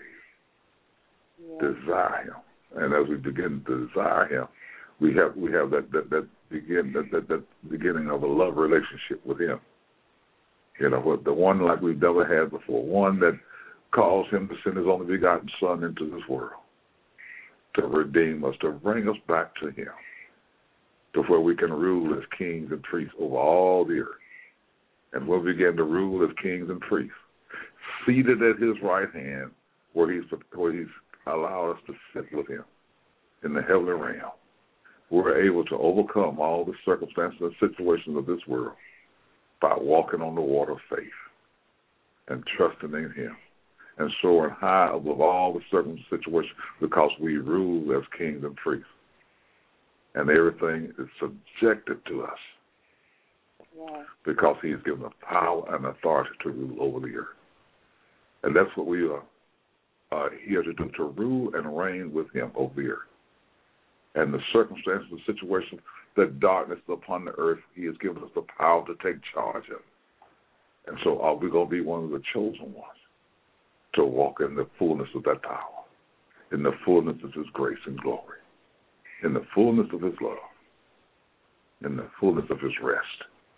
Yeah. Desire him. And as we begin to desire him, we have we have that that, that begin that, that that beginning of a love relationship with him. You know, the one like we've never had before, one that calls him to send his only begotten Son into this world to redeem us, to bring us back to him, to where we can rule as kings and priests over all the earth. And we'll begin to rule as kings and priests, seated at his right hand, where he's where he's allowed us to sit with him in the heavenly realm. We're able to overcome all the circumstances and situations of this world by walking on the water of faith and trusting in him and soaring high above all the circumstances and situations, because we rule as kings and priests. And everything is subjected to us. Yeah. Because he has given us power and authority to rule over the earth. And that's what we are uh, here to do, to rule and reign with him over the earth. And the circumstances, the situations, the darkness upon the earth, he has given us the power to take charge of. And so are we going to be one of the chosen ones to walk in the fullness of that power, in the fullness of his grace and glory, in the fullness of his love, in the fullness of his rest,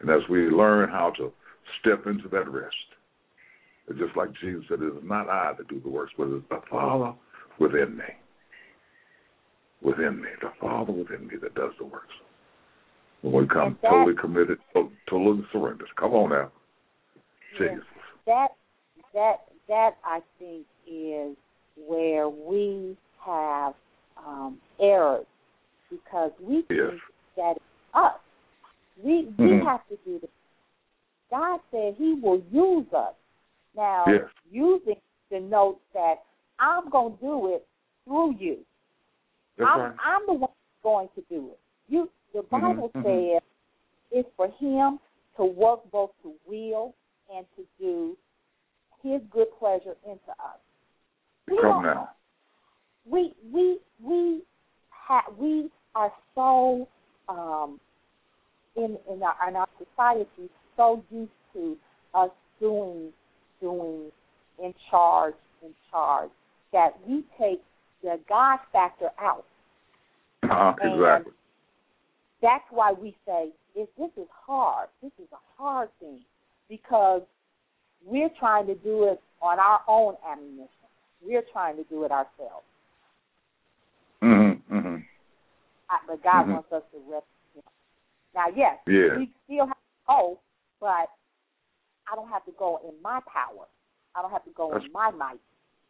And as we learn how to step into that rest, it's just like Jesus said, it is not I that do the works, but it's the Father within me. Within me, the Father within me that does the works. When we come that, totally committed, totally surrendered. Come on now. Yeah, Jesus. that, that, that, I think, is where we have um, errors, because we yes. think that it's us. We, we mm-hmm. have to do this. God said he will use us. Now, yes. using denotes that I'm going to do it through you. That's I'm, right. I'm the one going to do it. You, the Bible mm-hmm. says it's for him to work both to will and to do his good pleasure into us. We Come now. We we we ha- we are so um, in in our, in our society so used to us doing doing in charge in charge that we take the God factor out. Uh, exactly. That's why we say if this is hard. This is a hard thing because we're trying to do it on our own ammunition. We're trying to do it ourselves. Mm-hmm, mm-hmm. I, but God mm-hmm. wants us to rest in him. Now, yes, yeah. we still have to go, but I don't have to go in my power. I don't have to go That's in my might.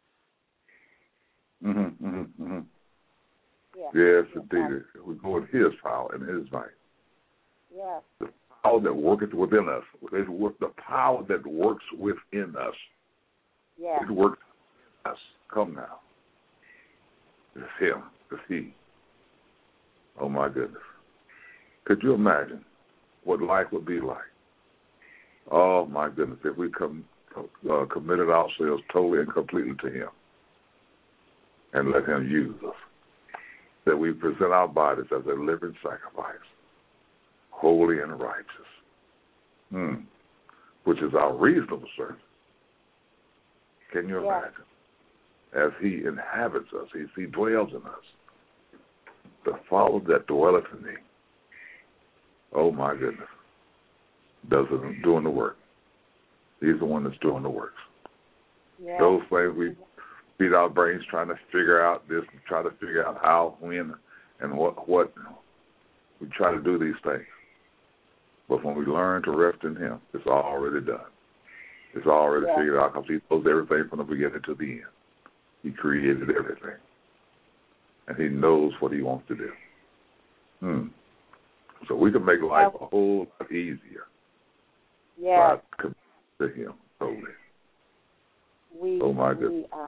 Mm-hmm, mm-hmm, mm-hmm. Yeah. Yes, yeah. indeed. We go in his power and his might. Yeah. The power that worketh within us. The power that works within us. Yeah. It works in us. Come now. It's him. It's he. Oh, my goodness. Could you imagine what life would be like? Oh, my goodness, if we come, uh, committed ourselves totally and completely to him and let him use us. That we present our bodies as a living sacrifice, holy and righteous, hmm. which is our reasonable service. Can you yeah. imagine? As he inhabits us, as he dwells in us, the Father that dwelleth in me, oh my goodness, does it, doing the work. He's the one that's doing the works. Yeah. Those things we beat our brains trying to figure out this, try to figure out how, when, and what, what. We try to do these things. But when we learn to rest in him, it's already done. It's already yeah. figured out because he knows everything from the beginning to the end. He created everything. And he knows what he wants to do. Hmm. So we can make life a whole lot easier yeah. by committing to him totally. We, oh, my goodness. We, uh,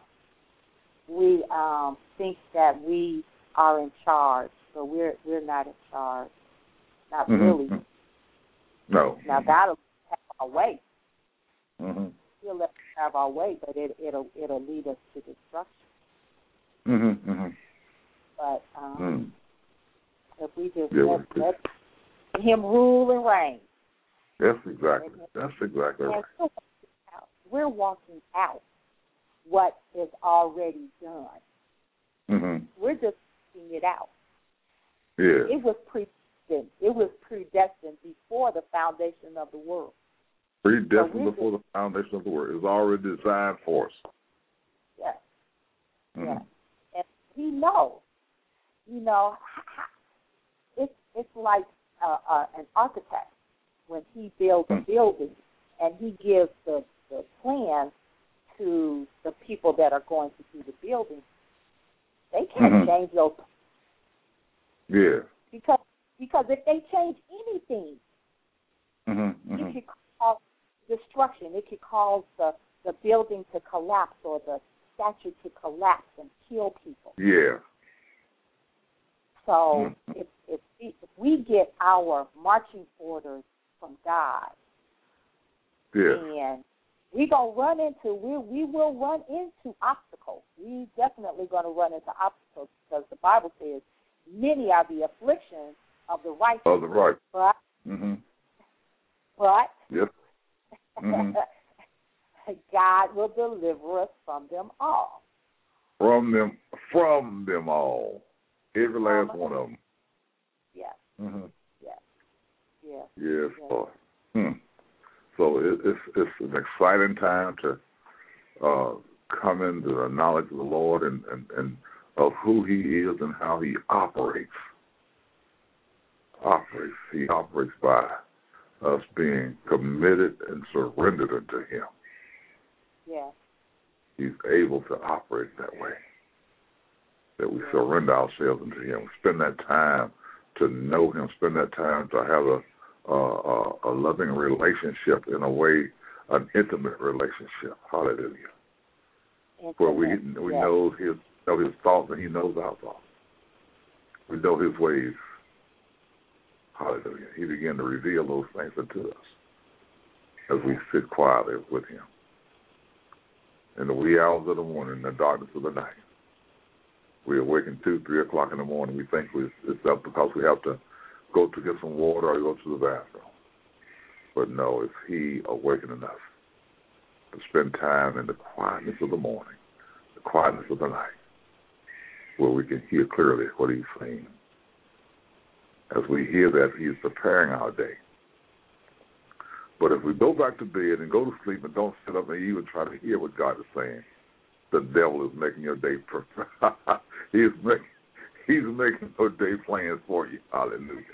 we um, think that we are in charge, but we're we're not in charge. Not mm-hmm. really. No. Now, God will have our way. Mm-hmm. He'll let us have our way, but it, it'll it'll lead us to destruction. Mm-hmm. Mm-hmm. But um, mm. if we just yeah, let, let him rule and reign. That's exactly. That's exactly right. We're walking out what is already done. Mm-hmm. We're just working it out. Yeah. It was predestined. It was predestined before the foundation of the world. Predestined so before just, the foundation of the world. It was already designed for us. Yes. Mm-hmm. Yes. And he knows. You know, it's it's like uh, uh, an architect when he builds a building and he gives the, the plan to the people that are going to do the building. They can't mm-hmm. change those. Yeah. Because because if they change anything, mm-hmm. Mm-hmm. it could cause destruction. It could cause the, the building to collapse or the statue to collapse and kill people. Yeah. So mm-hmm. if, if, we, if we get our marching orders from God, yeah. and we're going to run into, we, we will run into obstacles. We definitely going to run into obstacles because the Bible says, many are the afflictions of the righteous. Of the right. But, mm-hmm. but yep. mm-hmm. God will deliver us from them all. From them, from them all. Every last um, one of them. Yes. Mm-hmm. Yes. Yes. Yes, yes. Lord. Hmm. So it, it's it's an exciting time to uh, come into the knowledge of the Lord and, and, and of who He is and how He operates. Operates. He operates by us being committed and surrendered unto Him. Yes. He's able to operate that way. That we surrender ourselves unto Him. Spend that time to know Him. Spend that time to have a a, a, a loving relationship in a way, an intimate relationship. Hallelujah. Intimate. Where we we yes. know His know His thoughts and He knows our thoughts. We know His ways. Hallelujah. He began to reveal those things unto us as we sit quietly with Him. In the wee hours of the morning, in the darkness of the night, we awaken two, three o'clock in the morning. We think we, it's up because we have to go to get some water or go to the bathroom. But no, it's He awakening us to spend time in the quietness of the morning, the quietness of the night, where we can hear clearly what He's saying. As we hear that, He's preparing our day. But if we go back to bed and go to sleep and don't sit up and even try to hear what God is saying, the devil is making your day perfect. He's making He's making your day plans for you. Hallelujah.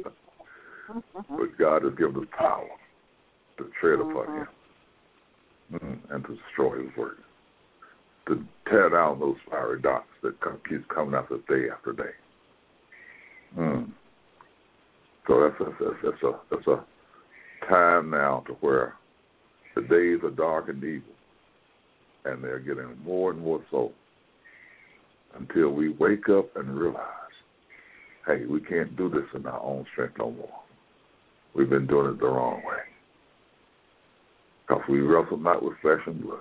But God has given us power to tread upon Him mm, and to destroy His work, to tear down those fiery darts that come, keeps coming after day after day. Mm. So that's, that's, that's, a, that's a time now to where the days are dark and evil, and they're getting more and more so until we wake up and realize, hey, we can't do this in our own strength no more. We've been doing it the wrong way. Because we wrestle not with flesh and blood,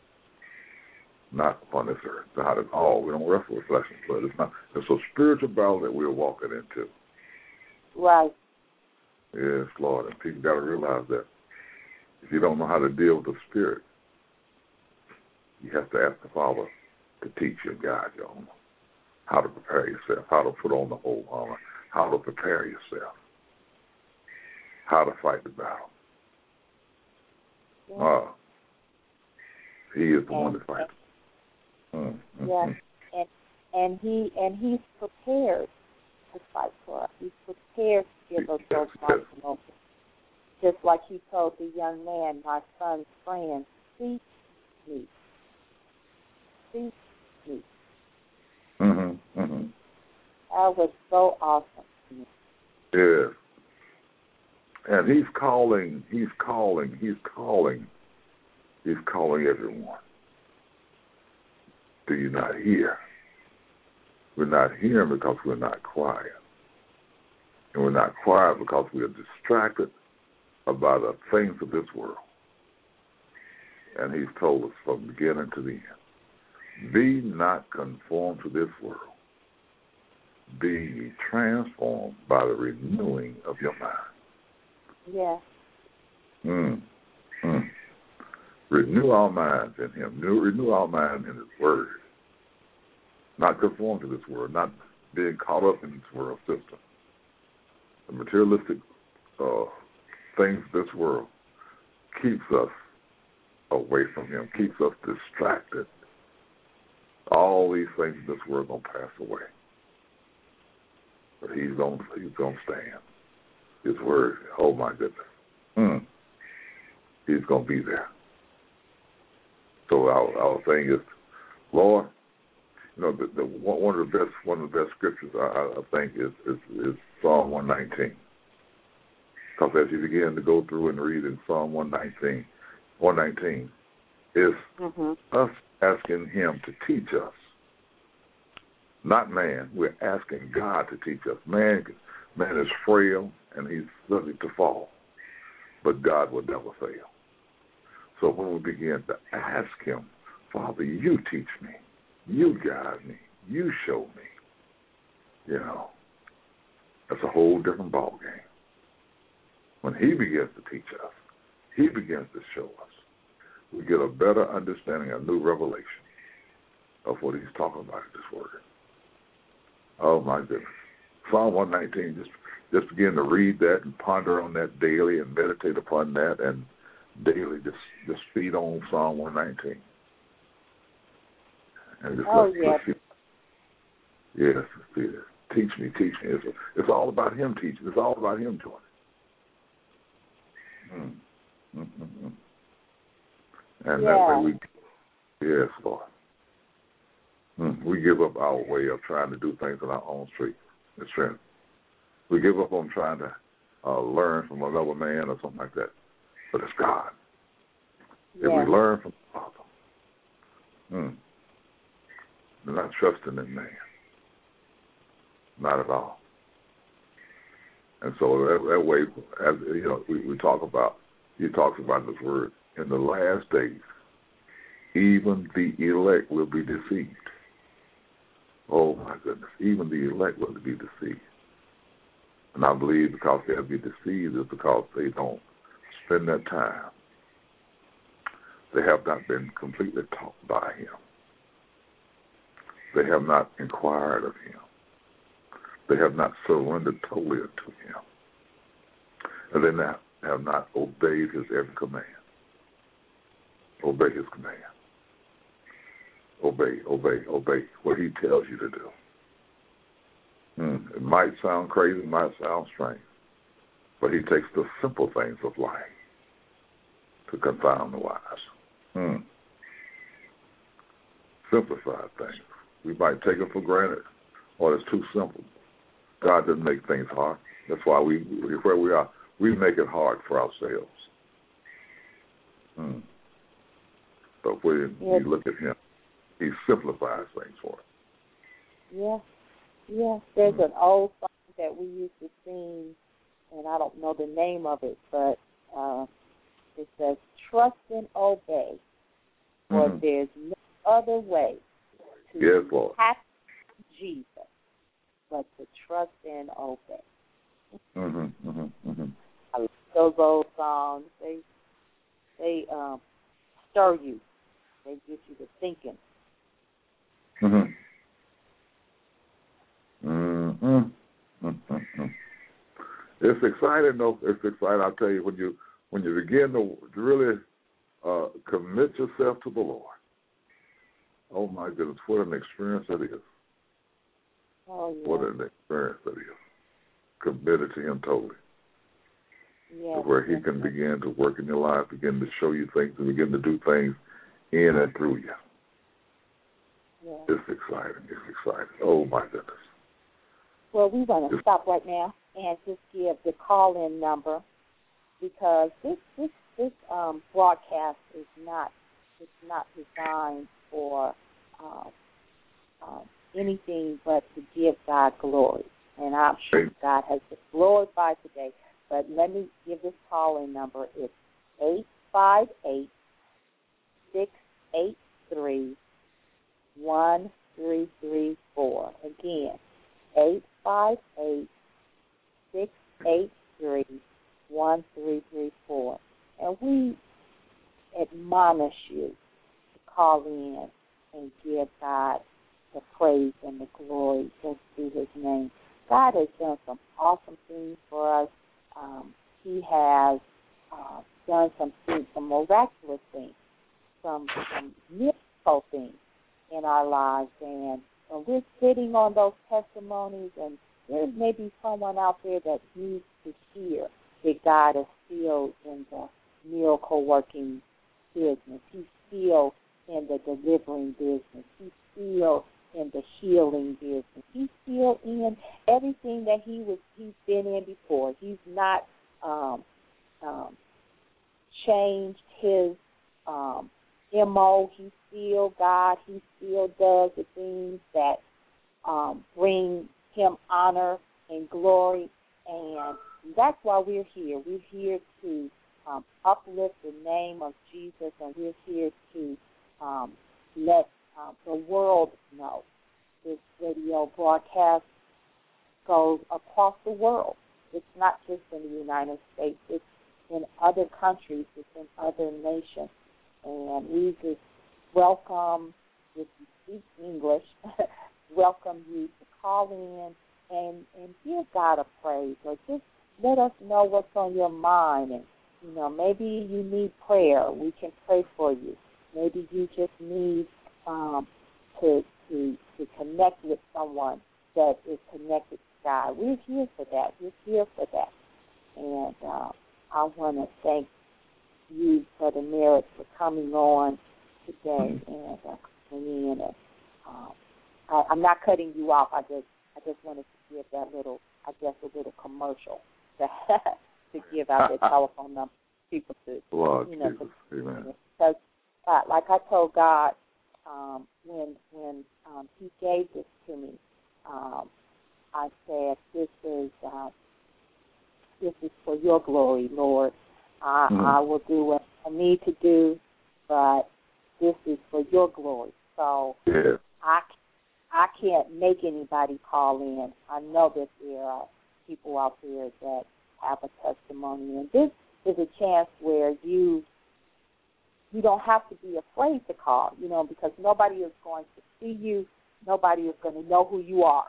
not upon this earth. Not at all. We don't wrestle with flesh and blood. It's not. It's a spiritual battle that we're walking into. Right. Yes, Lord. And people got to realize that if you don't know how to deal with the Spirit, you have to ask the Father to teach you and guide you on how to prepare yourself, how to put on the whole armor, how to prepare yourself, how to fight the battle. Yeah. Uh, he is the and, one that fights. Mm, mm, yeah, mm. and and he and he's prepared to fight for us. He's prepared to give us those mighty moments. Just like He told the young man, my son's friend, seek me. Seek me. Mm-hmm, mm-hmm. That was so awesome to me. Yes. And He's calling, He's calling, He's calling, He's calling everyone. Do you not hear? We're not hearing because we're not quiet. And we're not quiet because we are distracted about the things of this world. And He's told us from the beginning to the end, be not conformed to this world. Be ye transformed by the renewing of your mind. Yeah. Mm. Mm. Renew our minds in Him. Renew our minds in His Word. Not conform to this world, not being caught up in this world system. The materialistic uh, things of this world keeps us away from Him, keeps us distracted. All these things in this world are going to pass away. But He's going he's going to stand. His Word, oh my goodness. Mm. He's going to be there. So our, our thing is, Lord, you know, the, the, one of the best one of the best scriptures I, I think is, is, is Psalm one nineteen. Because as you begin to go through and read in Psalm one nineteen, one nineteen is mm-hmm. us asking Him to teach us, not man. We're asking God to teach us. Man, man is frail and he's subject to fall, but God will never fail. So when we begin to ask Him, Father, you teach me. You guide me. You show me. You know, that's a whole different ball game. When He begins to teach us, He begins to show us. We get a better understanding, a new revelation of what He's talking about in this Word. Oh, my goodness. Psalm one nineteen, just just begin to read that and ponder on that daily and meditate upon that and daily just, just feed on Psalm one nineteen. And just oh, let, yes. let you, yes, teach me, teach me. It's, it's all about him teaching. It's all about him doing it. Mm. Mm-hmm. And yeah. that way we, yes, Lord. Mm. We give up our way of trying to do things in our own strength. strength. We give up on trying to uh, learn from another man or something like that. But it's God. Yeah. If we learn from the Father, mm, we're not trusting in man. Not at all. And so that, that way, as you know, we, we talk about, he talks about this word, in the last days, even the elect will be deceived. Oh, my goodness. Even the elect will be deceived. And I believe because they'll be deceived is because they don't spend that time. They have not been completely taught by him. They have not inquired of him. They have not surrendered totally to him. And they not, have not obeyed his every command. Obey his command. Obey, obey, obey what he tells you to do. Mm, it might sound crazy, it might sound strange, but he takes the simple things of life to confound the wise. Mm. Simplified things. We might take it for granted, or it's too simple. God doesn't make things hard. That's why we, where we are, we make it hard for ourselves. Mm. But when yes. we look at him, he simplifies things for us. Yeah, yeah. There's mm-hmm. an old song that we used to sing, and I don't know the name of it, but uh, it says, "Trust and obey, for mm-hmm. there's no other way to yes, Lord. have Jesus but to trust and obey." Mm-hmm, mm-hmm, mm-hmm. I love those old songs. They they um, stir you. They get you to thinking. Mm-hmm. Mm-hmm. Mm-hmm. It's exciting, though. It's exciting. I'll tell you, when you when you begin to really uh, commit yourself to the Lord. Oh my goodness, what an experience that is! Oh, yeah. What an experience that is. Committed to him totally. Yes. To where he can begin to work in your life, begin to show you things, and begin to do things in and through you. Yeah. It's exciting. It's exciting. Oh, my goodness. Well, we want to stop right now and just give the call-in number, because this this this um, broadcast is not it's not designed for uh, uh, anything but to give God glory. And I'm sure God has been glorified today. But let me give this call-in number. It's eight five eight, six eight three, one three three four. Again, eight five eight, six eight three, one three three four. And we admonish you to call in and give God the praise and the glory just through his name. God has done some awesome things for us. Um, he has uh, done some things, some miraculous things, some, some miracle things in our lives. And when we're sitting on those testimonies, and there may be someone out there that needs to hear that God is still in the miracle-working business. He's still in the delivering business. He's still in the healing business. He's still in everything that he was, he's been in before. He's not um, um, changed his um, M O. He's still God. He still does the things that um, bring him honor and glory. And that's why we're here. We're here to um, uplift the name of Jesus, and we're here to um, let Um, the world know. This radio broadcast goes across the world. It's not just in the United States. It's in other countries. It's in other nations. And we just welcome, if you speak English, welcome you to call in and, and give God a praise, or just let us know what's on your mind. And, you know, maybe you need prayer. We can pray for you. Maybe you just need um, to, to, to connect with someone that is connected to God. We're here for that. We're here for that. And uh, I want to thank you, Brother Merritt, for coming on today and uh, coming in. And, um, I, I'm not cutting you off. I just I just wanted to give that little, I guess, a little commercial to, to give out the telephone number for people to, Lord you know, Jesus. to, Amen. because uh, like I told God um, when when um, He gave this to me, um, I said, "This is uh, this is for Your glory, Lord. I, mm-hmm. I will do what I need to do, but this is for Your glory." So yeah. I. I can't make anybody call in. I know that there are people out there that have a testimony, and this is a chance where you you don't have to be afraid to call, you know, because nobody is going to see you. Nobody is going to know who you are.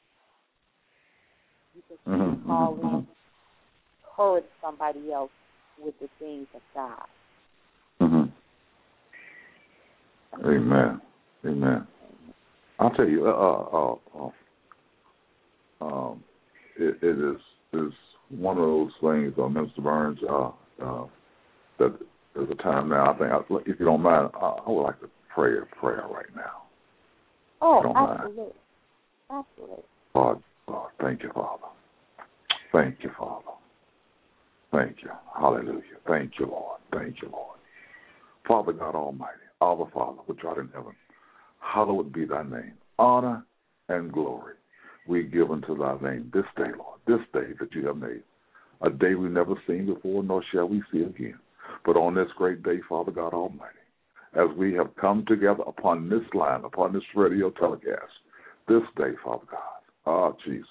You can mm-hmm. call in, encourage somebody else with the things of God. Mm-hmm. Amen. Amen. I'll tell you, uh, uh, uh, um, it, it is is one of those things, uh, Mister Burns, uh, uh, that there's a time now, I think, I, if you don't mind, I, I would like to pray a prayer right now. Oh, absolutely. Mind. Absolutely. Lord, Lord, thank you, Father. Thank you, Father. Thank you. Hallelujah. Thank you, Lord. Thank you, Lord. Father God Almighty, Abba Father, which art in heaven, hallowed be thy name. Honor and glory we give unto thy name this day, Lord, this day that you have made, a day we've never seen before, nor shall we see again. But on this great day, Father God Almighty, as we have come together upon this line, upon this radio telecast, this day, Father God, ah, Jesus,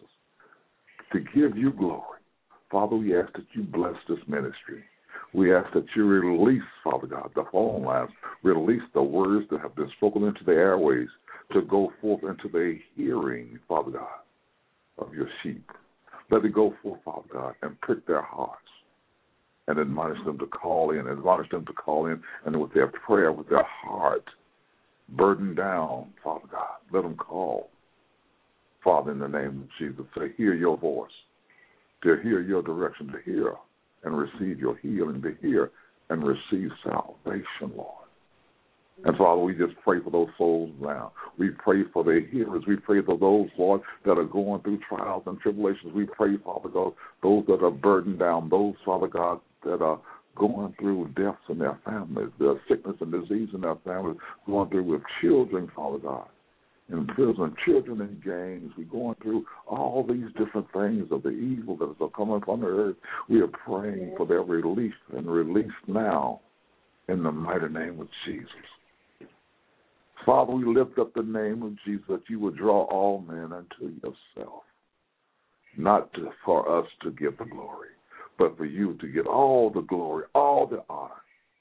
to give you glory. Father, we ask that you bless this ministry. We ask that you release, Father God, the phone lines, release the words that have been spoken into the airways to go forth into the hearing, Father God, of your sheep. Let it go forth, Father God, and prick their hearts and admonish them to call in, admonish them to call in, and with their prayer, with their heart burdened down, Father God, let them call, Father, in the name of Jesus, to hear your voice, to hear your direction, to hear and receive your healing, to hear and receive salvation, Lord. And Father, we just pray for those souls now. We pray for the hearers. We pray for those, Lord, that are going through trials and tribulations. We pray, Father God, those that are burdened down, those, Father God, that are going through deaths in their families, their sickness and disease in their families, going through with children, Father God, in prison, children in gangs. We're going through all these different things of the evil that is coming upon the earth. We are praying for their relief and release now in the mighty name of Jesus. Father, we lift up the name of Jesus that you would draw all men unto yourself, not to, for us to give the glory, but for you to get all the glory, all the honor.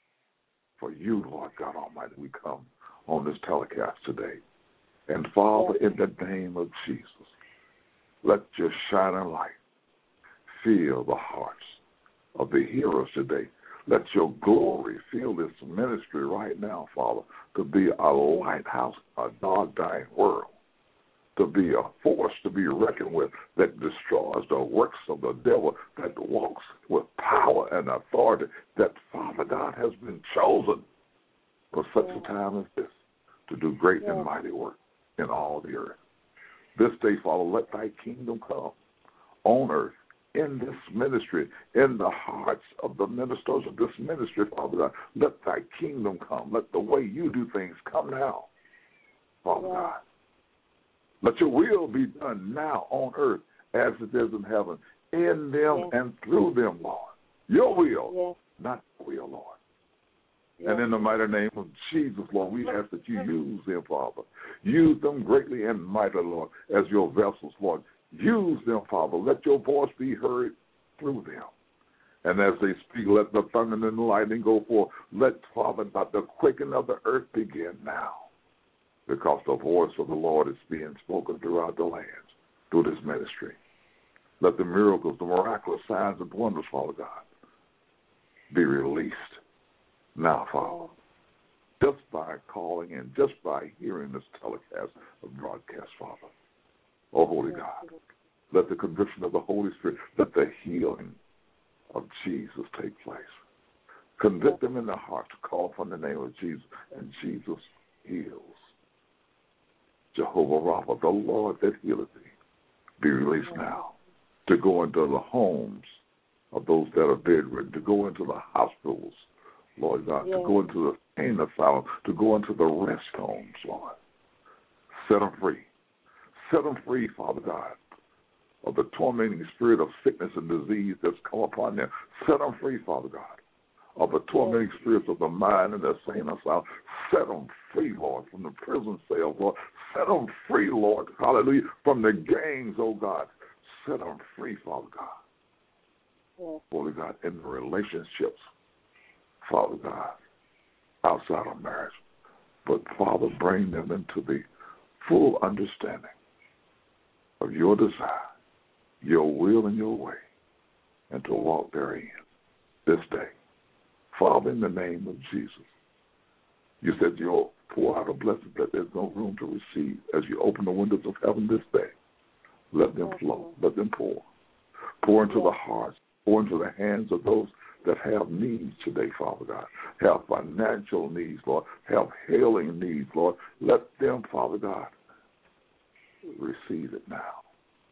For you, Lord God Almighty, we come on this telecast today. And Father, in the name of Jesus, let your shining light fill the hearts of the hearers today. Let your glory fill this ministry right now, Father, to be a lighthouse, a dog-dying world, to be a force to be reckoned with that destroys the works of the devil, that walks with power and authority, that, Father God, has been chosen for such a time as this to do great and mighty work in all the earth. This day, Father, let thy kingdom come on earth, in this ministry, in the hearts of the ministers of this ministry, Father God. Let thy kingdom come. Let the way you do things come now, Father yeah. God. Let your will be done now on earth as it is in heaven, in them yeah. and through them, Lord. Your will, yeah. not your will, Lord. Yeah. And in the mighty name of Jesus, Lord, we ask that you use them, Father. Use them greatly and mightily, Lord, as your vessels, Lord. Use them, Father. Let your voice be heard through them. And as they speak, let the thunder and the lightning go forth. Let, Father, not the quaking of the earth begin now, because the voice of the Lord is being spoken throughout the lands. through this ministry. Let the miracles, the miraculous signs and wonders, Father God, be released now, Father, just by calling and just by hearing this telecast of broadcast, Father. Oh, Holy God, let the conviction of the Holy Spirit, let the healing of Jesus take place. Convict them in their heart to call upon the name of Jesus, and Jesus heals. Jehovah Rapha, the Lord that healeth thee, be released now to go into the homes of those that are bedridden, to go into the hospitals, Lord God, yes. to go into the pain asylum, to go into the rest homes, Lord. Set them free. Set them free, Father God, of the tormenting spirit of sickness and disease that's come upon them. Set them free, Father God, of the tormenting yes. spirits of the mind and the insane asylum. Set them free, Lord, from the prison cells, Lord. Set them free, Lord, hallelujah, from the gangs, oh God. Set them free, Father God. Yes. Holy God, in the relationships, Father God, outside of marriage. But, Father, bring them into the full understanding of your desire, your will, and your way, and to walk therein this day. Father, in the name of Jesus, you said you'll pour out a blessing that there's no room to receive. As you open the windows of heaven this day, let them flow, let them pour. Pour into the hearts, pour into the hands of those that have needs today, Father God. Have financial needs, Lord. Have healing needs, Lord. Let them, Father God, receive it now.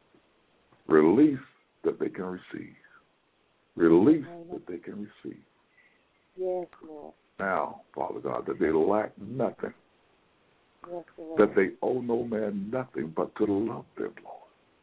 Release that they can receive. Release that they can receive. Yes, Lord. Now, Father God, that they lack nothing. Yes, Lord. That they owe no man nothing but to love them, Lord.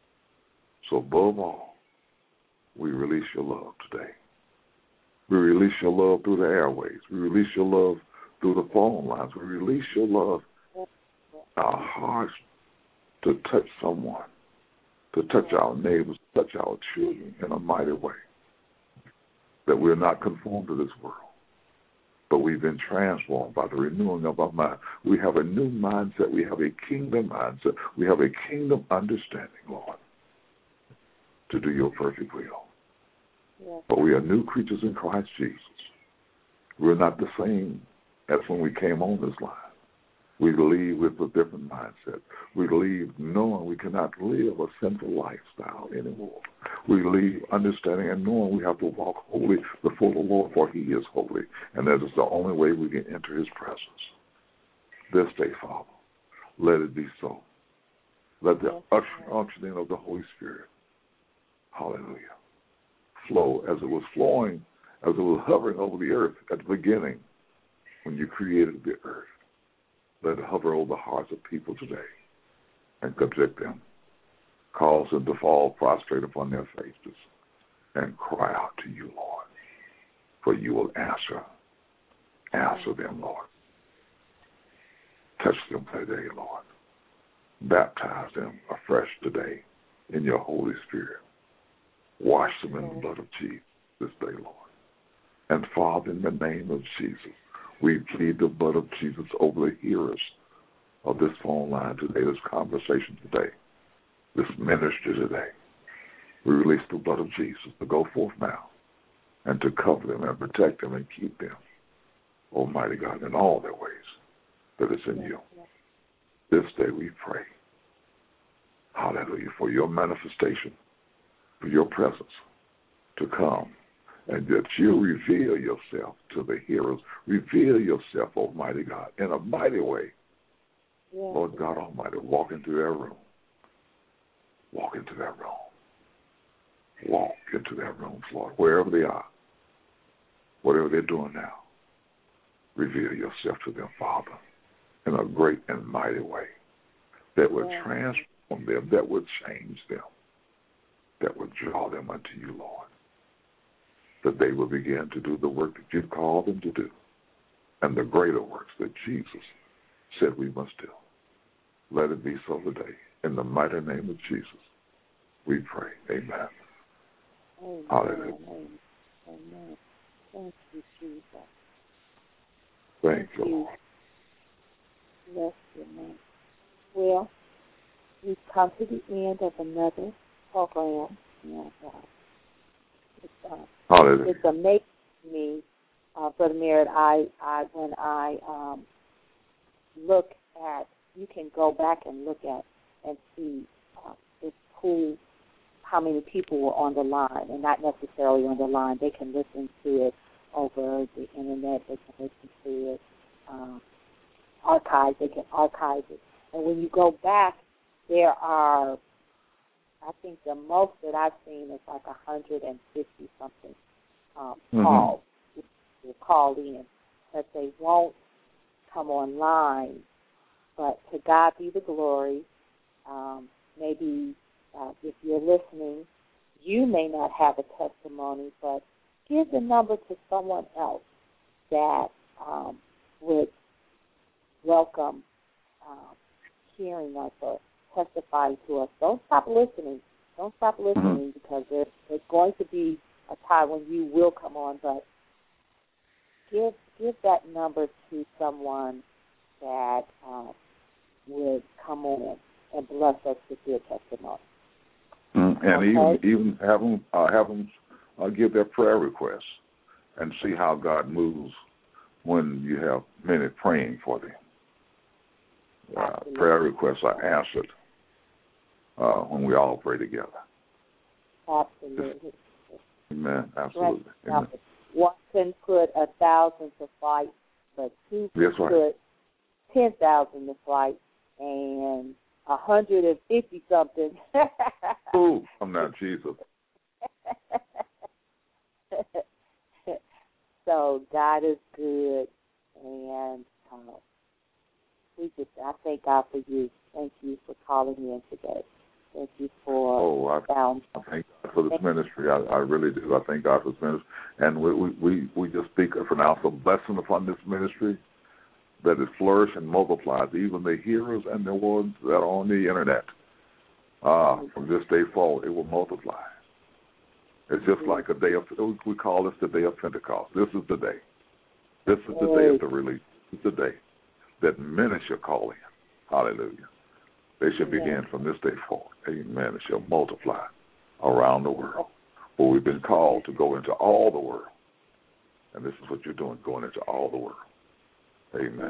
So above all, we release your love today. We release your love through the airways. We release your love through the phone lines. We release your love, our hearts, to touch someone, to touch our neighbors, touch our children in a mighty way. That we're not conformed to this world, but we've been transformed by the renewing of our mind. We have a new mindset. We have a kingdom mindset. We have a kingdom understanding, Lord, to do your perfect will. Yes. But we are new creatures in Christ Jesus. We're not the same as when we came on this line. We leave with a different mindset. We leave knowing we cannot live a sinful lifestyle anymore. We leave understanding and knowing we have to walk holy before the Lord, for he is holy. And that is the only way we can enter his presence. This day, Father, let it be so. Let the unctioning of the Holy Spirit, hallelujah, flow as it was flowing, as it was hovering over the earth at the beginning when you created the earth. Let it hover over the hearts of people today and convict them, cause them to fall prostrate upon their faces and cry out to you, Lord, for you will answer. Answer them, Lord. Touch them today, Lord. Baptize them afresh today in your Holy Spirit. Wash them in the blood of Jesus this day, Lord. And Father, in the name of Jesus, we plead the blood of Jesus over the hearers of this phone line today, this conversation today, this ministry today. We release the blood of Jesus to go forth now and to cover them and protect them and keep them, Almighty God, in all their ways that is in you. This day we pray, hallelujah, for your manifestation, for your presence to come, and that you reveal yourself to the hearers. Reveal yourself, Almighty God, in a mighty way. Yes. Lord God Almighty, walk into their room. Walk into their room. Walk into their rooms, Lord, wherever they are, whatever they're doing now. Reveal yourself to them, Father, in a great and mighty way that would yes. transform them, that would change them, that would draw them unto you, Lord. That they will begin to do the work that you've called them to do, and the greater works that Jesus said we must do. Let it be so today. In the mighty name of Jesus, we pray. Amen. Amen. Hallelujah. Amen. Thank you, Jesus. Thank, Thank you, you, Lord. Bless your name. Well, we've come to the end of another program. And, uh, it's, uh, Hallelujah. it's amazing to me, uh, Brother Merritt, I, I, when I um, look at, you can go back and look at and see uh, it's who, how many people were on the line, and not necessarily on the line. They can listen to it over the internet. They can listen to it um, archived. They can archive it. And when you go back, there are, I think the most that I've seen is like one hundred fifty something um, mm-hmm. calls. People call in that they won't come online, but to God be the glory. Um, maybe uh, if you're listening, you may not have a testimony, but give the number to someone else that um, would welcome um, hearing us or testifying to us. Don't stop listening. Don't stop listening mm-hmm. because there, there's going to be a time when you will come on, but give give that number to someone that um, would come on and bless us with their testimony. Mm-hmm. And okay? even even have them uh, have them uh, give their prayer requests and see how God moves when you have many praying for them. Uh, prayer requests are answered uh, when we all pray together. Absolutely. Amen. Absolutely. Right. Amen. One can put a thousand to flight, but two can That's right. put ten thousand to flight, and a hundred and fifty something. Ooh, I'm not Jesus. So God is good, and uh, we just I thank God for you. Thank you for calling in today. Thank you for oh, I, down. I thank God for this ministry. I, I really do. I thank God for this ministry, and we we we, we just speak and pronounce a blessing upon this ministry that it flourishes and multiplies. Even the hearers and the ones that are on the internet. Uh, from this day forward, it will multiply. It's just mm-hmm. like a day of, we call this the day of Pentecost. This is the day. This is the day of the release. This is the day that many shall call in. Hallelujah. They shall Amen. begin from this day forward. Amen. It shall multiply around the world. For we've been called to go into all the world. And this is what you're doing, going into all the world. Amen.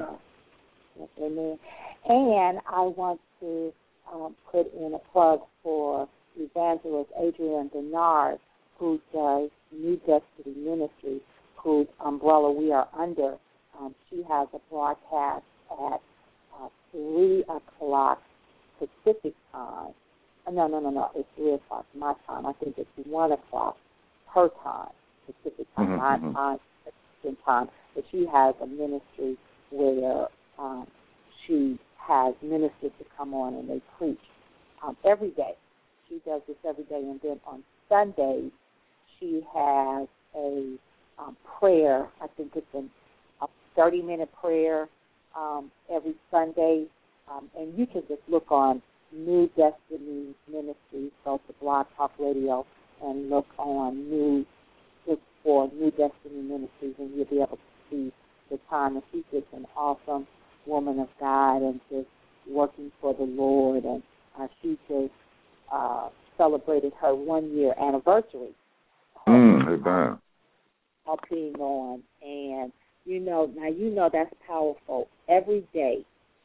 Amen. And I want to um, put in a plug for Evangelist Adrienne Bernard, who does New Destiny Ministry, whose umbrella we are under. Um, she has a broadcast at uh, three o'clock Pacific time. Uh, no, no, no, no. It's three o'clock my time. I think it's one o'clock her time, Pacific time, mm-hmm, my mm-hmm. time, Pacific time. But she has a ministry where um, she has ministers to come on and they preach um, every day. She does this every day. And then on Sundays, she has a um, prayer. I think it's an, a thirty-minute prayer um, every Sunday. Um, and you can just look on New Destiny Ministries, go to Blog Talk Radio, and look on New, look for New Destiny Ministries, and you'll be able to see the time. And she's just an awesome woman of God and just working for the Lord. And uh, she just uh, celebrated her one-year anniversary. Mm, amen. Of being on. And, you know, now you know that's powerful. Every day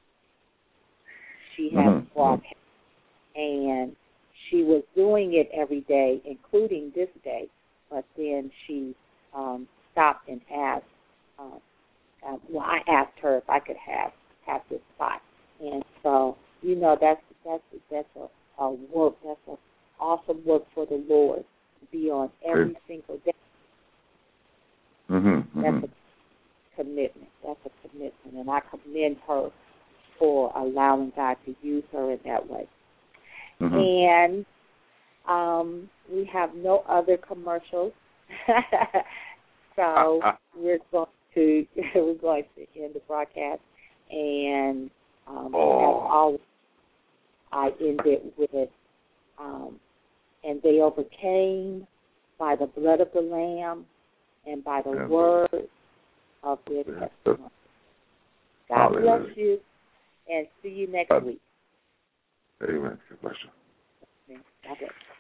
she has mm-hmm. broadcast. And she was doing it every day, including this day, but then she um, stopped and asked, uh, uh, well, I asked her if I could have, have this spot. And so, you know, that's that's that's a, a work, that's an awesome work for the Lord to be on every Great. single day. Mm-hmm, mm-hmm. That's a commitment. That's a commitment. And I commend her for allowing God to use her in that way. Mm-hmm. And um, we have no other commercials. So we're going to we're going to end the broadcast. And um, oh. as always, I end it with, um, and they overcame by the blood of the Lamb and by the and word of their the, testimony. God Hallelujah. bless you, and see you next Uh, week. Amen. God bless you. God bless.